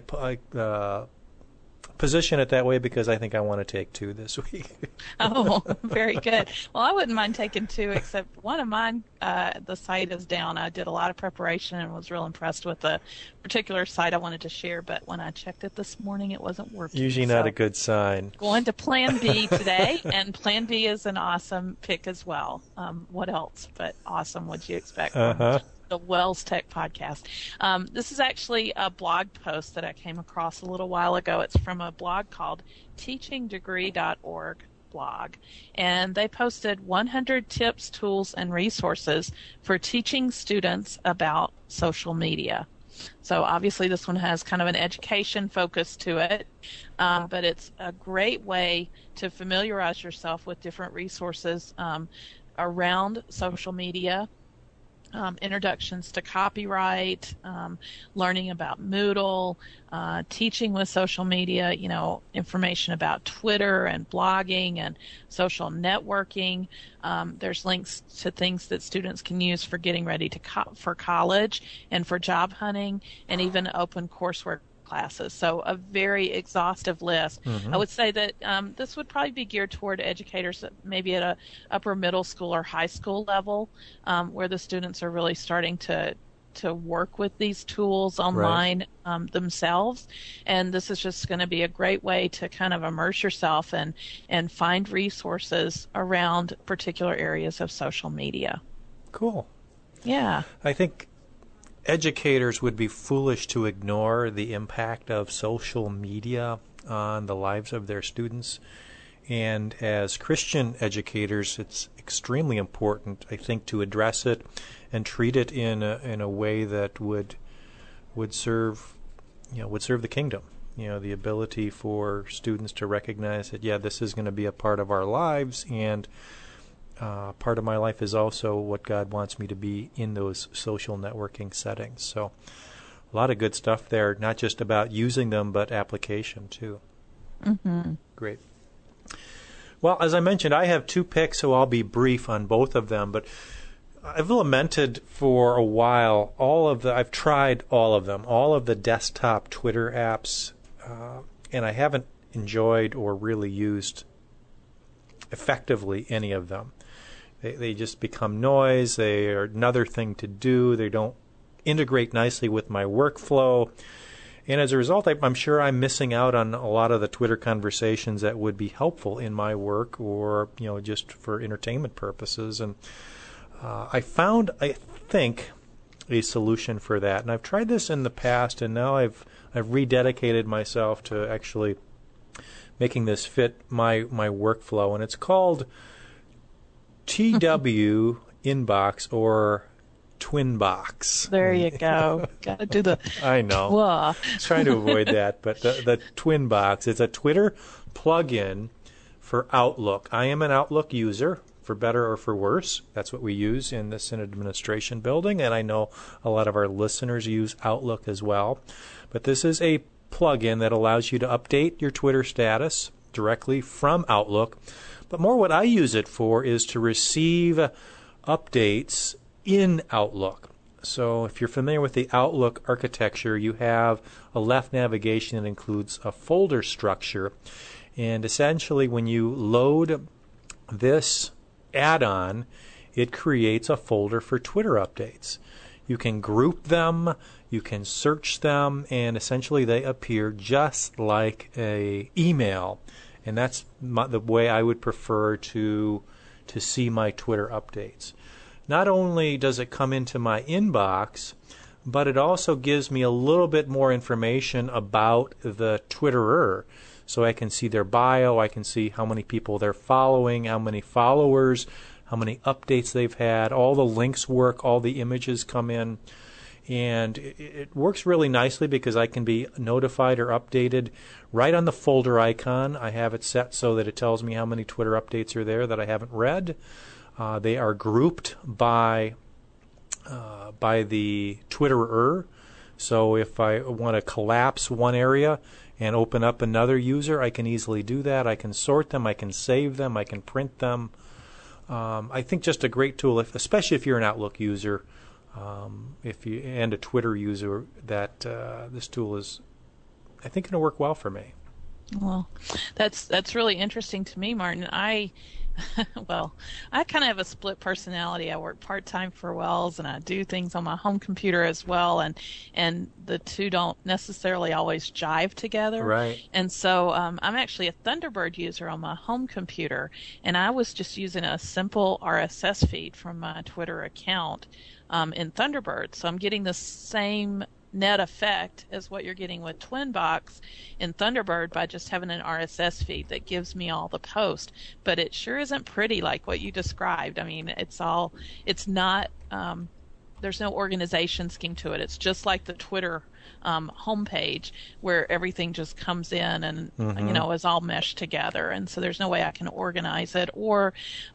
position it that way because I think I want to take 2 this week. Oh, very good. Well, I wouldn't mind taking 2, except one of mine, the site is down. I did a lot of preparation and was real impressed with the particular site I wanted to share, but when I checked it this morning, it wasn't working. Usually not a good sign. Going to Plan B today, and Plan B is an awesome pick as well. What else but awesome would you expect from the Wells Tech Podcast? This is actually a blog post that I came across a little while ago. It's from a blog called teachingdegree.org blog, and they posted 100 tips, tools, and resources for teaching students about social media. So obviously this one has kind of an education focus to it, but it's a great way to familiarize yourself with different resources around social media. Introductions to copyright, learning about Moodle, teaching with social media, information about Twitter and blogging and social networking. There's links to things that students can use for getting ready for college and for job hunting, and even open coursework classes. So a very exhaustive list. I would say that this would probably be geared toward educators maybe at a upper middle school or high school level, where the students are really starting to work with these tools online themselves. And this is just going to be a great way to kind of immerse yourself and find resources around particular areas of social media. Cool. Yeah. I think educators would be foolish to ignore the impact of social media on the lives of their students. And as Christian educators, it's extremely important, I think, to address it and treat it in a way that would serve the kingdom. The ability for students to recognize that, this is going to be a part of our lives, and part of my life is also what God wants me to be in those social networking settings. So a lot of good stuff there, not just about using them, but application too. Great. Well, as I mentioned, I have 2 picks, so I'll be brief on both of them. But I've lamented for a while I've tried all of them, all of the desktop Twitter apps, and I haven't enjoyed or really used effectively any of them. They just become noise. They are another thing to do. They don't integrate nicely with my workflow. And as a result, I'm sure I'm missing out on a lot of the Twitter conversations that would be helpful in my work or, just for entertainment purposes. And I found, I think, a solution for that. And I've tried this in the past, and now I've rededicated myself to actually making this fit my workflow. And it's called TW Inbox or Twinbox. There you go. Got to do the. I know. Wah. Trying to avoid that, but the Twinbox is a Twitter plugin for Outlook. I am an Outlook user, for better or for worse. That's what we use in the Synod Administration building, and I know a lot of our listeners use Outlook as well. But this is a plugin that allows you to update your Twitter status directly from Outlook. But more what I use it for is to receive updates in Outlook. So if you're familiar with the Outlook architecture, you have a left navigation that includes a folder structure. And essentially when you load this add-on, it creates a folder for Twitter updates. You can group them, you can search them, and essentially they appear just like a email. And that's the way I would prefer to see my Twitter updates. Not only does it come into my inbox, but it also gives me a little bit more information about the Twitterer. So I can see their bio, I can see how many people they're following, how many followers, how many updates they've had, all the links work, all the images come in. And it works really nicely because I can be notified or updated right on the folder icon. I have it set so that it tells me how many Twitter updates are there that I haven't read. They are grouped by the Twitterer. So if I want to collapse one area and open up another user, I can easily do that. I can sort them, I can save them, I can print them. I think just a great tool, especially if you're an Outlook user, and a Twitter user, that this tool is, I think, going to work well for me. Well, that's really interesting to me, Martin. I kind of have a split personality. I work part-time for Wells, and I do things on my home computer as well, and the two don't necessarily always jive together. Right. And so I'm actually a Thunderbird user on my home computer, and I was just using a simple RSS feed from my Twitter account in Thunderbird. So I'm getting the same net effect as what you're getting with Twinbox in Thunderbird by just having an RSS feed that gives me all the posts. But it sure isn't pretty like what you described. I mean, it's not, there's no organization scheme to it. It's just like the Twitter homepage where everything just comes in and, is all meshed together. And so there's no way I can organize it or,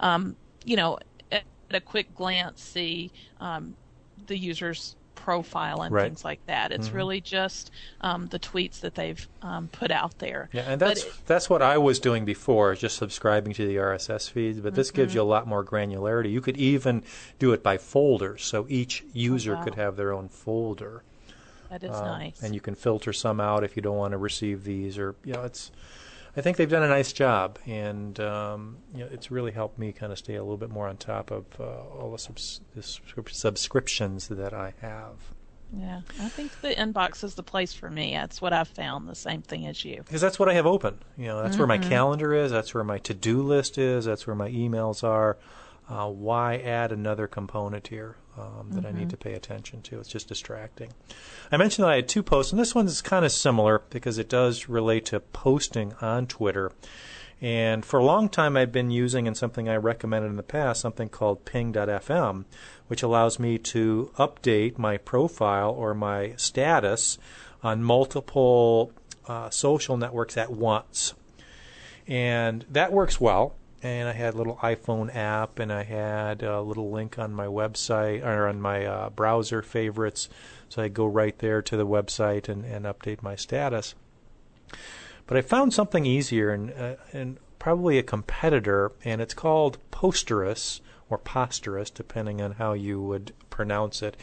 at a quick glance see the user's profile and things like that. It's really just the tweets that they've put out there. Yeah, and that's what I was doing before, just subscribing to the RSS feeds, but this gives you a lot more granularity. You could even do it by folders, so each user could have their own folder. That is nice. And you can filter some out if you don't want to receive these, or I think they've done a nice job, and it's really helped me kind of stay a little bit more on top of all the subscriptions that I have. Yeah, I think the inbox is the place for me. That's what I've found, the same thing as you. Because that's what I have open. That's where my calendar is, that's where my to-do list is, that's where my emails are. Why add another component here that I need to pay attention to? It's just distracting. I mentioned that I had two posts, and this one's kind of similar because it does relate to posting on Twitter. And for a long time, I've been using, and something I recommended in the past, something called Ping.fm, which allows me to update my profile or my status on multiple social networks at once. And that works well. And I had a little iPhone app, and I had a little link on my website or on my browser favorites, so I go right there to the website and update my status. But I found something easier and probably a competitor, and it's called Posterous or Posterous, depending on how you would pronounce it,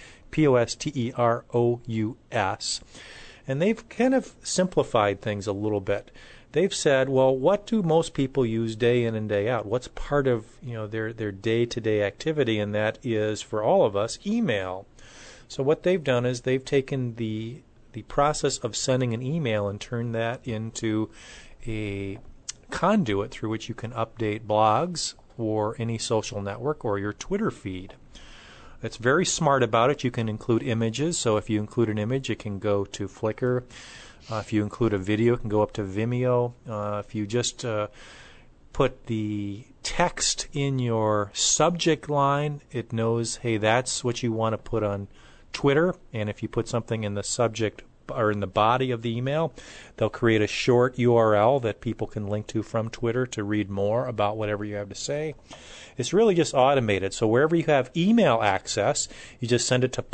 Posterous. And they've kind of simplified things a little bit. They've said, well, what do most people use day in and day out? What's part of their day-to-day activity? And that is, for all of us, email. So what they've done is they've taken the process of sending an email and turned that into a conduit through which you can update blogs or any social network or your Twitter feed. It's very smart about it. You can include images. So if you include an image, it can go to Flickr. If you include a video, it can go up to Vimeo. If you just put the text in your subject line, it knows, hey, that's what you want to put on Twitter. And if you put something in the subject or in the body of the email, they'll create a short URL that people can link to from Twitter to read more about whatever you have to say. It's really just automated. So wherever you have email access, you just send it to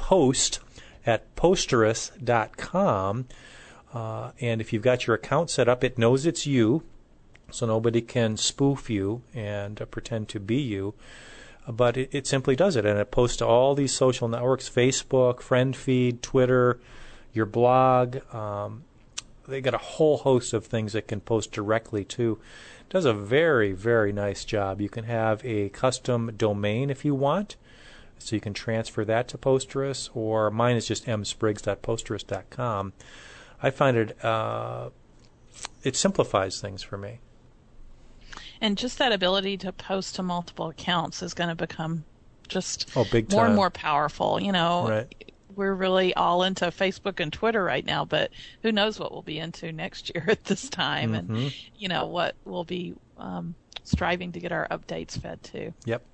posterous.com. And if you've got your account set up, it knows it's you, so nobody can spoof you and pretend to be you. But it simply does it, and it posts to all these social networks, Facebook, Friend Feed, Twitter, your blog. They got a whole host of things that can post directly to. It does a very, very nice job. You can have a custom domain if you want, so you can transfer that to Posterous, or mine is just mspriggs.posterous.com. I find it simplifies things for me. And just that ability to post to multiple accounts is going to become just big time. More and more powerful. Right. We're really all into Facebook and Twitter right now, but who knows what we'll be into next year at this time, and what we'll be striving to get our updates fed to. Yep.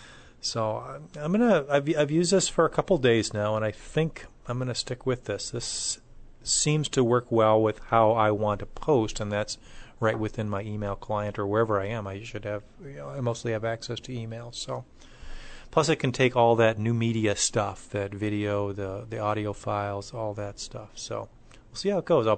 So I've used this for a couple days now, and I think I'm gonna stick with this. This seems to work well with how I want to post, and that's right within my email client or wherever I am. I should have, I mostly have access to email. So, plus it can take all that new media stuff, that video, the audio files, all that stuff. So we'll see how it goes.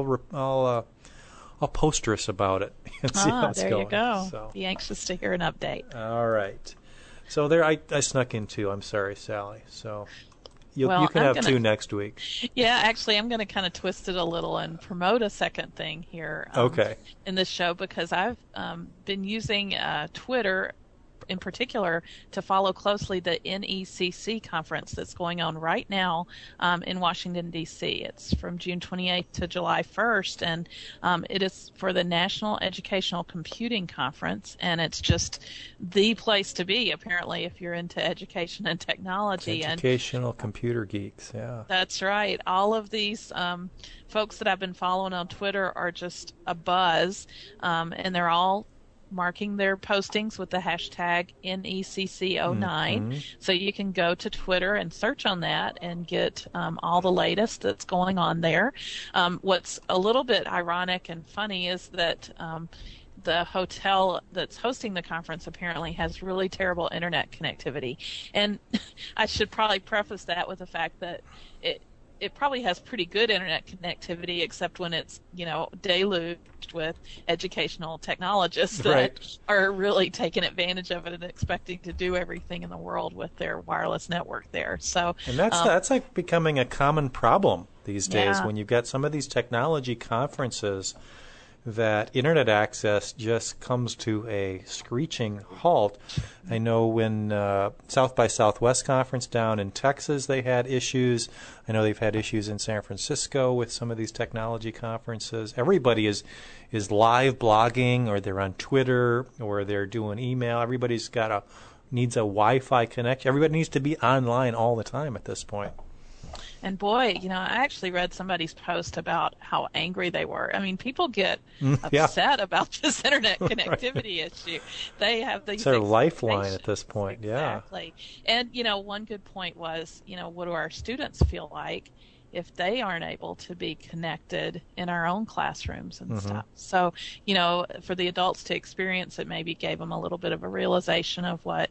I'll Posterous about it and see how it's there going. You go. So. Be anxious to hear an update. All right. So there, I snuck in two. I'm sorry, Sally. So. You can have two next week. Yeah, actually, I'm going to kind of twist it a little and promote a second thing here in this show, because I've been using Twitter in particular to follow closely the NECC conference that's going on right now in Washington, D.C. It's from June 28th to July 1st, and it is for the National Educational Computing Conference, and it's just the place to be, apparently, if you're into education and technology. Educational computer geeks, yeah. That's right. All of these folks that I've been following on Twitter are just a buzz, and they're all marking their postings with the hashtag NECC09. Mm-hmm. So you can go to Twitter and search on that and get all the latest that's going on there. What's a little bit ironic and funny is that the hotel that's hosting the conference apparently has really terrible internet connectivity. And I should probably preface that with the fact that it probably has pretty good internet connectivity, except when it's, deluged with educational technologists that are really taking advantage of it and expecting to do everything in the world with their wireless network there. So, and that's like becoming a common problem these days when you've got some of these technology conferences that internet access just comes to a screeching halt. I know when South by Southwest conference down in Texas, they had issues. I know they've had issues in San Francisco with some of these technology conferences. Everybody is live blogging, or they're on Twitter, or they're doing email. Everybody's needs a Wi-Fi connection. Everybody needs to be online all the time at this point. And boy, I actually read somebody's post about how angry they were. I mean, people get upset about this internet connectivity issue. They have these. It's their lifeline at this point. Exactly. And one good point was, what do our students feel like if they aren't able to be connected in our own classrooms and stuff? So, for the adults to experience it, maybe gave them a little bit of a realization of why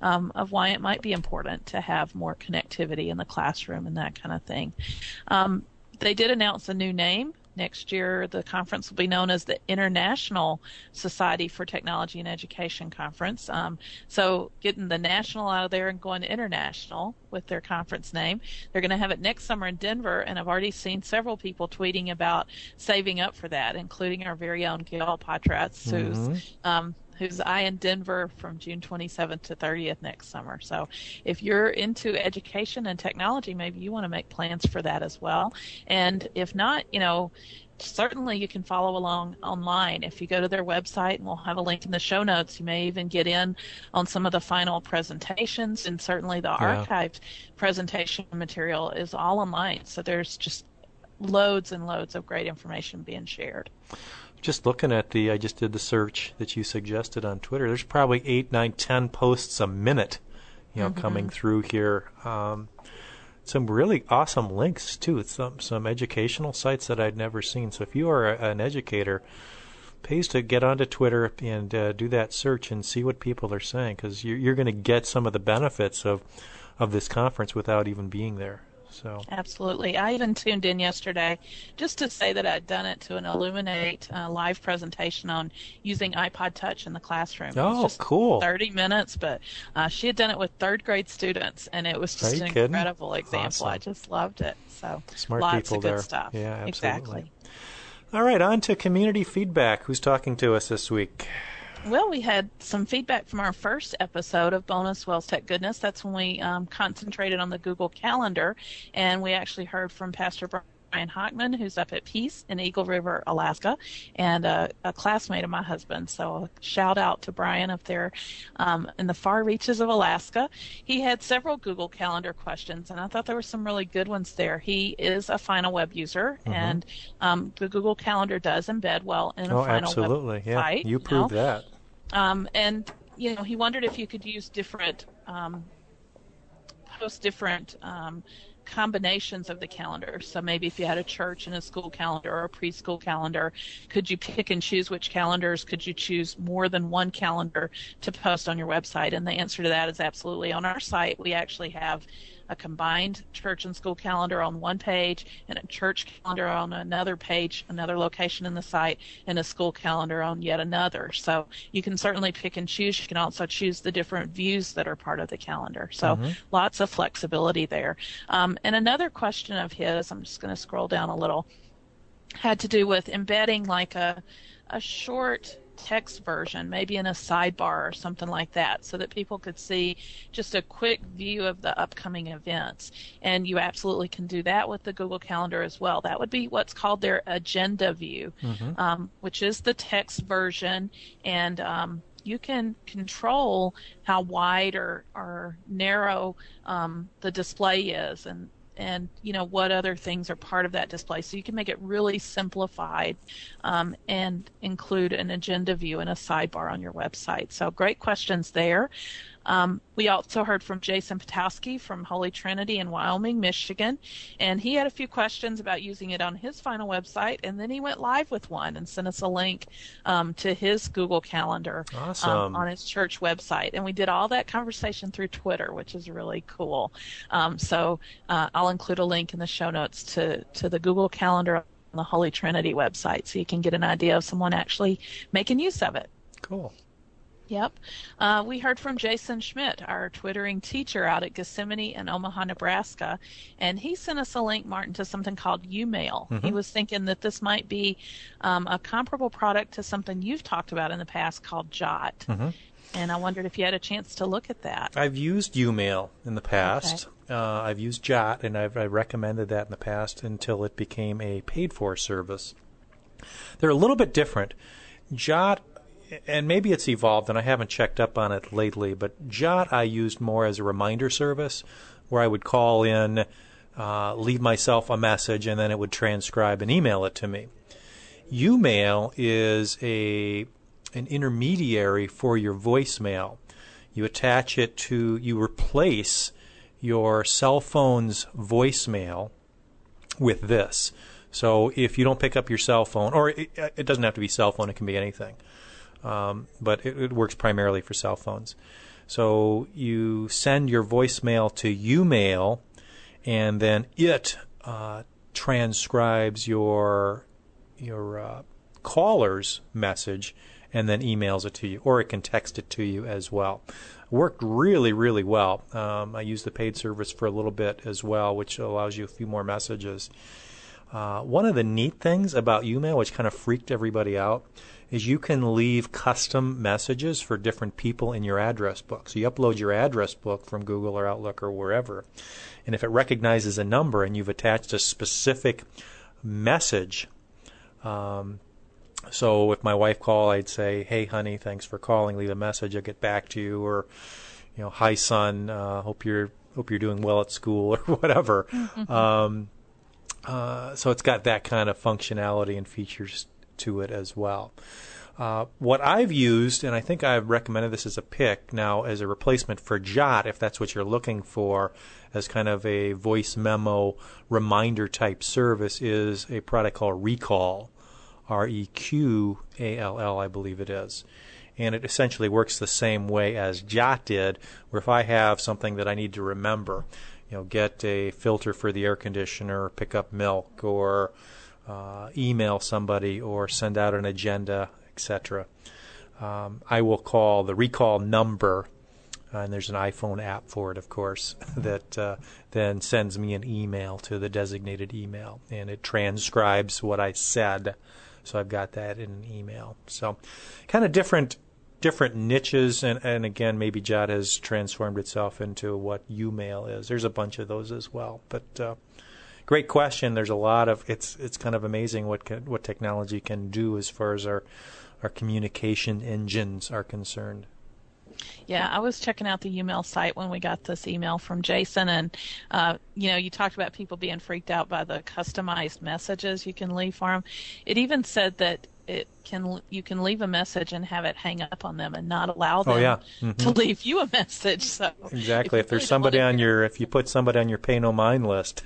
it might be important to have more connectivity in the classroom and that kind of thing. They did announce a new name Next year, the conference will be known as the International Society for Technology and Education Conference. So getting the national out of there and going international with their conference name. They're going to have it next summer in Denver, and I've already seen several people tweeting about saving up for that, including our very own Gail Patratz, who's in Denver from June 27th to 30th next summer. So if you're into education and technology, maybe you want to make plans for that as well. And if not, certainly you can follow along online. If you go to their website, and we'll have a link in the show notes, you may even get in on some of the final presentations, and certainly the archived presentation material is all online. So there's just loads and loads of great information being shared. Just looking at I just did the search that you suggested on Twitter. There's probably 8, 9, 10 posts a minute, coming through here. Some really awesome links too. Some educational sites that I'd never seen. So if you are an educator, it pays to get onto Twitter and do that search and see what people are saying, because you're going to get some of the benefits of this conference without even being there. So absolutely. I even tuned in yesterday just to say that I'd done it to an Illuminate live presentation on using iPod Touch in the classroom. Oh, just cool. 30 minutes, but she had done it with third grade students, and it was just an incredible example. Awesome. I just loved it. So smart lots people of good there. stuff. Yeah, absolutely. Exactly. All right, on to community feedback. Who's talking to us this week? Well, we had some feedback from our first episode of Bonus Wells Tech Goodness. That's when we concentrated on the Google Calendar, and we actually heard from Pastor Brian Hockman, who's up at Peace in Eagle River, Alaska, and a classmate of my husband. So a shout out to Brian up there in the far reaches of Alaska. He had several Google Calendar questions, and I thought there were some really good ones there. He is a Final Web user, and the Google Calendar does embed well in a Final absolutely. Web site. You proved that. And he wondered if you could use different combinations of the calendar. So maybe if you had a church and a school calendar or a preschool calendar, could you pick and choose which calendars? Could you choose more than one calendar to post on your website? And the answer to that is absolutely. On our site, we actually have a combined church and school calendar on one page, and a church calendar on another page, another location in the site, and a school calendar on yet another. So you can certainly pick and choose. You can also choose the different views that are part of the calendar. So lots of flexibility there. And another question of his, I'm just going to scroll down a little, had to do with embedding like a short text version, maybe in a sidebar or something like that, so that people could see just a quick view of the upcoming events. And you absolutely can do that with the Google Calendar as well. That would be what's called their agenda view, which is the text version, and you can control how wide or narrow the display is, and what other things are part of that display. So you can make it really simplified and include an agenda view and a sidebar on your website. So great questions there. We also heard from Jason Patowski from Holy Trinity in Wyoming, Michigan, and he had a few questions about using it on his final website, and then he went live with one and sent us a link to his Google Calendar on his church website. And we did all that conversation through Twitter, which is really cool. So I'll include a link in the show notes to the Google Calendar on the Holy Trinity website, so you can get an idea of someone actually making use of it. Cool. Yep. We heard from Jason Schmidt, our Twittering teacher out at Gethsemane in Omaha, Nebraska, and he sent us a link, Martin, to something called Umail. He was thinking that this might be a comparable product to something you've talked about in the past called Jot. And I wondered if you had a chance to look at that. I've used Umail in the past. Okay. I've used Jot, and I recommended that in the past until it became a paid-for service. They're a little bit different. Jot, and maybe it's evolved, and I haven't checked up on it lately, but Jot I used more as a reminder service where I would call in, leave myself a message, and then it would transcribe and email it to me. Umail is an intermediary for your voicemail. You attach it to, you replace your cell phone's voicemail with this. So if you don't pick up your cell phone, or it doesn't have to be cell phone, it can be anything. But it works primarily for cell phones. So you send your voicemail to Umail, and then it transcribes your caller's message and then emails it to you, or it can text it to you as well. Worked really, really well. I used the paid service for a little bit as well, which allows you a few more messages. One of the neat things about Umail, which kind of freaked everybody out, is you can leave custom messages for different people in your address book. So you upload your address book from Google or Outlook or wherever, and if it recognizes a number and you've attached a specific message, so if my wife called, I'd say, "Hey, honey, thanks for calling. Leave a message. I'll get back to you." Or, "Hi, son. Hope you're doing well at school," or whatever. So it's got that kind of functionality and features to it as well. What I've used, and I think I've recommended this as a pick now as a replacement for Jot, if that's what you're looking for, as kind of a voice memo reminder type service, is a product called Reqall, Reqall, I believe it is. And it essentially works the same way as Jot did, where if I have something that I need to remember, get a filter for the air conditioner, pick up milk, or email somebody, or send out an agenda, etc. I will call the Reqall number, and there's an iPhone app for it, of course, that then sends me an email to the designated email, and it transcribes what I said. So I've got that in an email. So kind of different niches, and again, maybe Jot has transformed itself into what Umail is. There's a bunch of those as well. But great question. There's a lot of it's kind of amazing what technology can do as far as our communication engines are concerned. Yeah, I was checking out the Umail site when we got this email from Jason, and you talked about people being freaked out by the customized messages you can leave for them. It even said that you can leave a message and have it hang up on them and not allow them to leave you a message. So exactly, if there's somebody if you put somebody on your pay no mind list,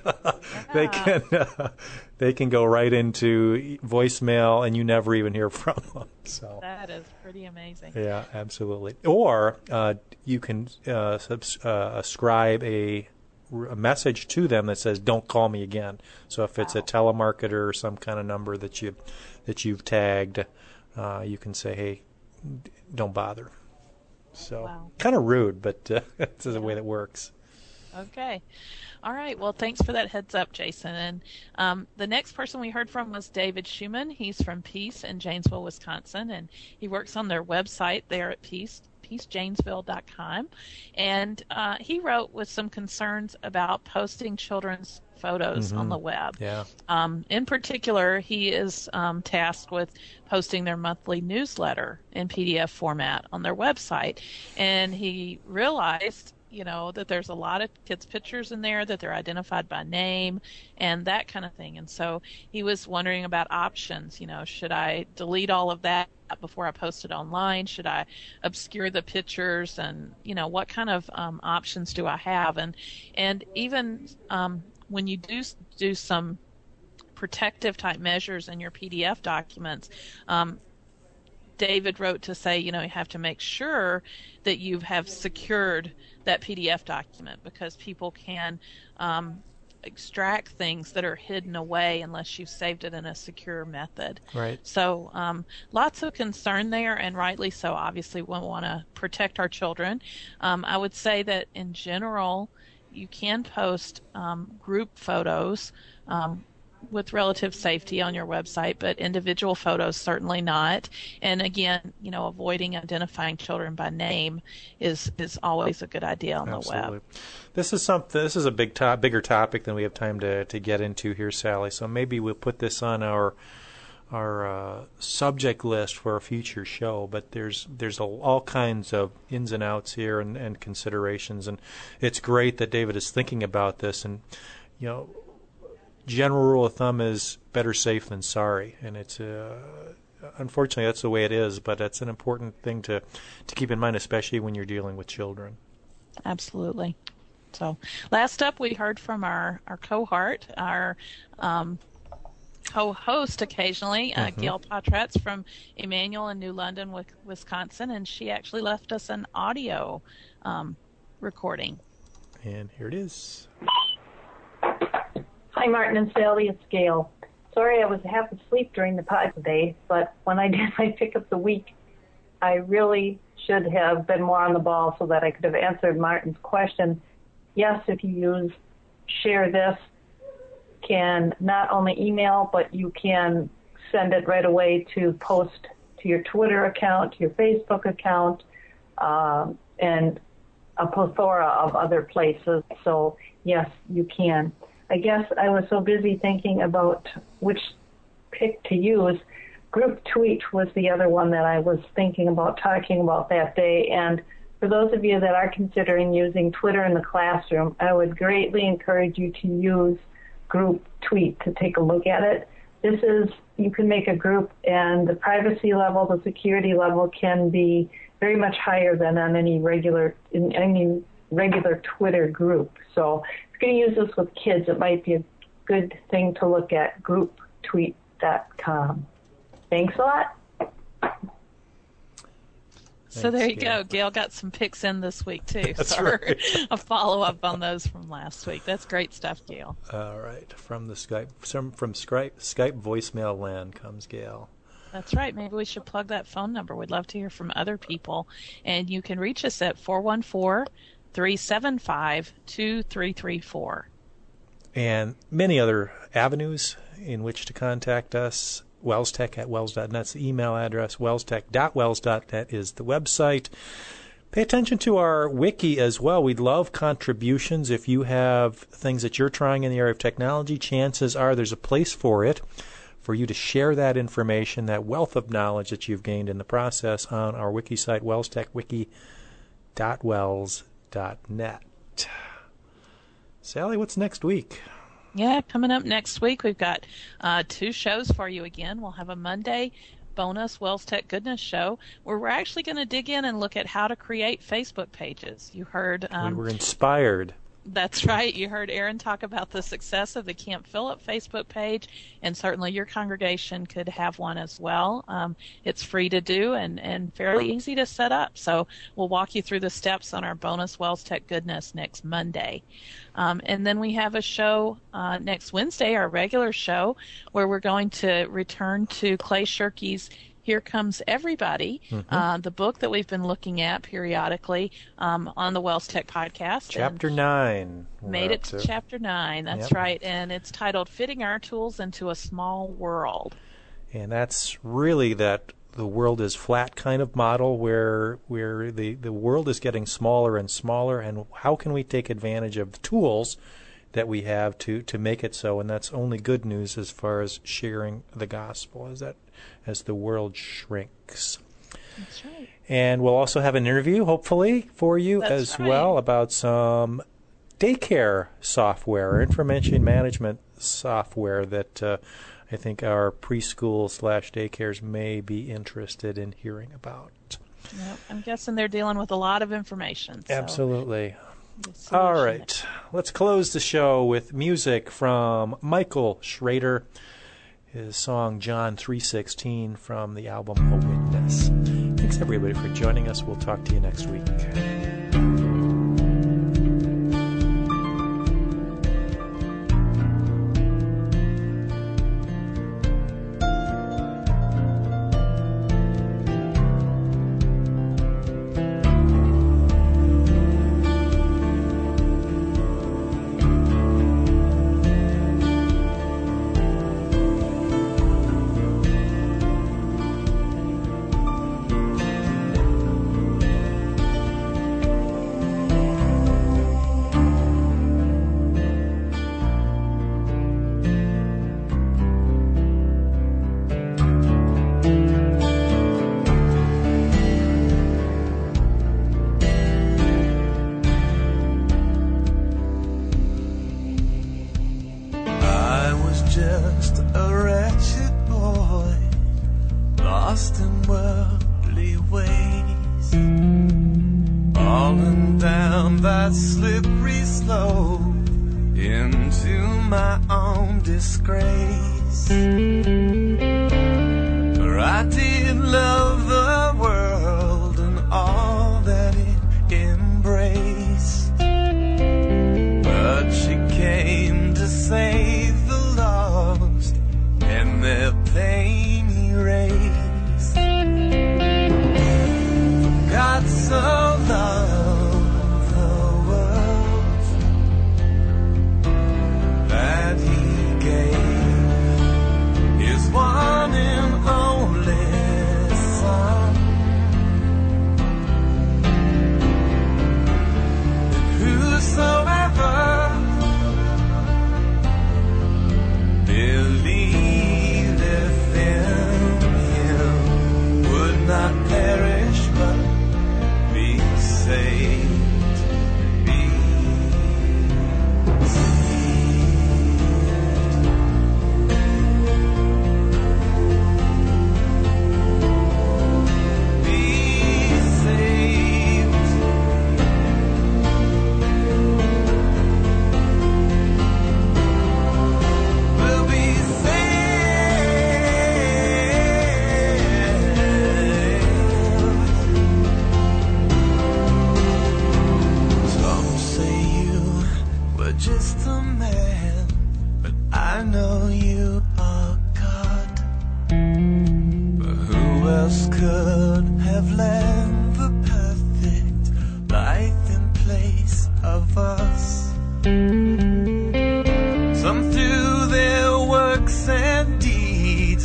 they can go right into voicemail and you never even hear from them. So that is pretty amazing. Yeah, absolutely. Or you can ascribe a message to them that says, "Don't call me again." So if it's a telemarketer or some kind of number that you've tagged, you can say, "Hey, don't bother." So kind of rude, but it's the way that works. Okay. All right. Well, thanks for that heads up, Jason. And the next person we heard from was David Schumann. He's from Peace in Janesville, Wisconsin, and he works on their website there at peacejanesville.com. And he wrote with some concerns about posting children's photos on the web. Yeah. In particular, he is tasked with posting their monthly newsletter in PDF format on their website. And he realized that there's a lot of kids' pictures in there, that they're identified by name and that kind of thing. And so he was wondering about options. Should I delete all of that before I post it online? Should I obscure the pictures? And, what kind of options do I have? And even when you do some protective type measures in your PDF documents, David wrote to say, you have to make sure that you have secured that PDF document, because people can extract things that are hidden away unless you've saved it in a secure method. Right. So lots of concern there, and rightly so. Obviously, we want to protect our children. I would say that in general, you can post group photos with relative safety on your website, but individual photos certainly not. And again, avoiding identifying children by name is always a good idea on the web. This is a bigger topic than we have time to get into here, Sally. So maybe we'll put this on our subject list for a future show. But there's all kinds of ins and outs here and considerations, and it's great that David is thinking about this. And general rule of thumb is better safe than sorry, and it's unfortunately that's the way it is, but it's an important thing to keep in mind, especially when you're dealing with children. Absolutely. So last up, we heard from our cohort, our co-host occasionally, Gail Potratz from Emmanuel in New London, Wisconsin, and she actually left us an audio recording. And here it is. Hi, Martin and Sally. It's Gail. sorry I was half asleep during the pod today, but when I did my pick of the week, I really should have been more on the ball so that I could have answered Martin's question. Yes, if you use Share This, can not only email, but you can send it right away to post to your Twitter account, your Facebook account, and a plethora of other places. So, yes, you can. I guess I was so busy thinking about which pick to use. Group Tweet was the other one that I was thinking about talking about that day. And for those of you that are considering using Twitter in the classroom, I would greatly encourage you to use Group Tweet to take a look at it. This is, you can make a group, and the privacy level, the security level can be very much higher than on any regular Twitter group. So if you're going to use this with kids, it might be a good thing to look at, grouptweet.com. Thanks a lot. So there you go. Gail got some picks in this week, too. That's so right. A follow-up on those from last week. That's great stuff, Gail. All right. From Skype voicemail land comes Gail. That's right. Maybe we should plug that phone number. We'd love to hear from other people. And you can reach us at 414-375-2334. And many other avenues in which to contact us. WellsTech@wells.net. That's the email address. WellsTech.wells.net is the website. Pay attention to our wiki as well. We'd love contributions. If you have things that you're trying in the area of technology, chances are there's a place for it, for you to share that information, that wealth of knowledge that you've gained in the process on our wiki site, wellstechwiki.wells.net. Sally, what's next week? Yeah, coming up next week, we've got 2 shows for you again. We'll have a Monday bonus Wells Tech Goodness show where we're actually going to dig in and look at how to create Facebook pages. You heard... we were inspired. That's right. You heard Aaron talk about the success of the Camp Phillip Facebook page, and certainly your congregation could have one as well. It's free to do and fairly easy to set up. So we'll walk you through the steps on our bonus Wells Tech Goodness next Monday. And then we have a show next Wednesday, our regular show, where we're going to return to Clay Shirky's Here Comes Everybody, the book that we've been looking at periodically on the Wells Tech Podcast. Chapter 9. Made it to Chapter 9, that's right. And it's titled Fitting Our Tools into a Small World. And that's really that the world is flat kind of model where the world is getting smaller and smaller, and how can we take advantage of the tools that we have to make it so? And that's only good news as far as sharing the gospel as the world shrinks. That's right. And we'll also have an interview, hopefully, for you well about some daycare software or information management software that I think our preschool/daycares may be interested in hearing about. Yep, I'm guessing they're dealing with a lot of information. So. Absolutely. All right. Let's close the show with music from Michael Schrader, his song John 3:16 from the album A Witness. Thanks, everybody, for joining us. We'll talk to you next week.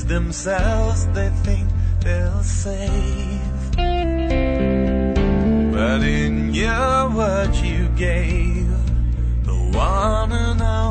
themselves they think they'll save. But in your word you gave the one and only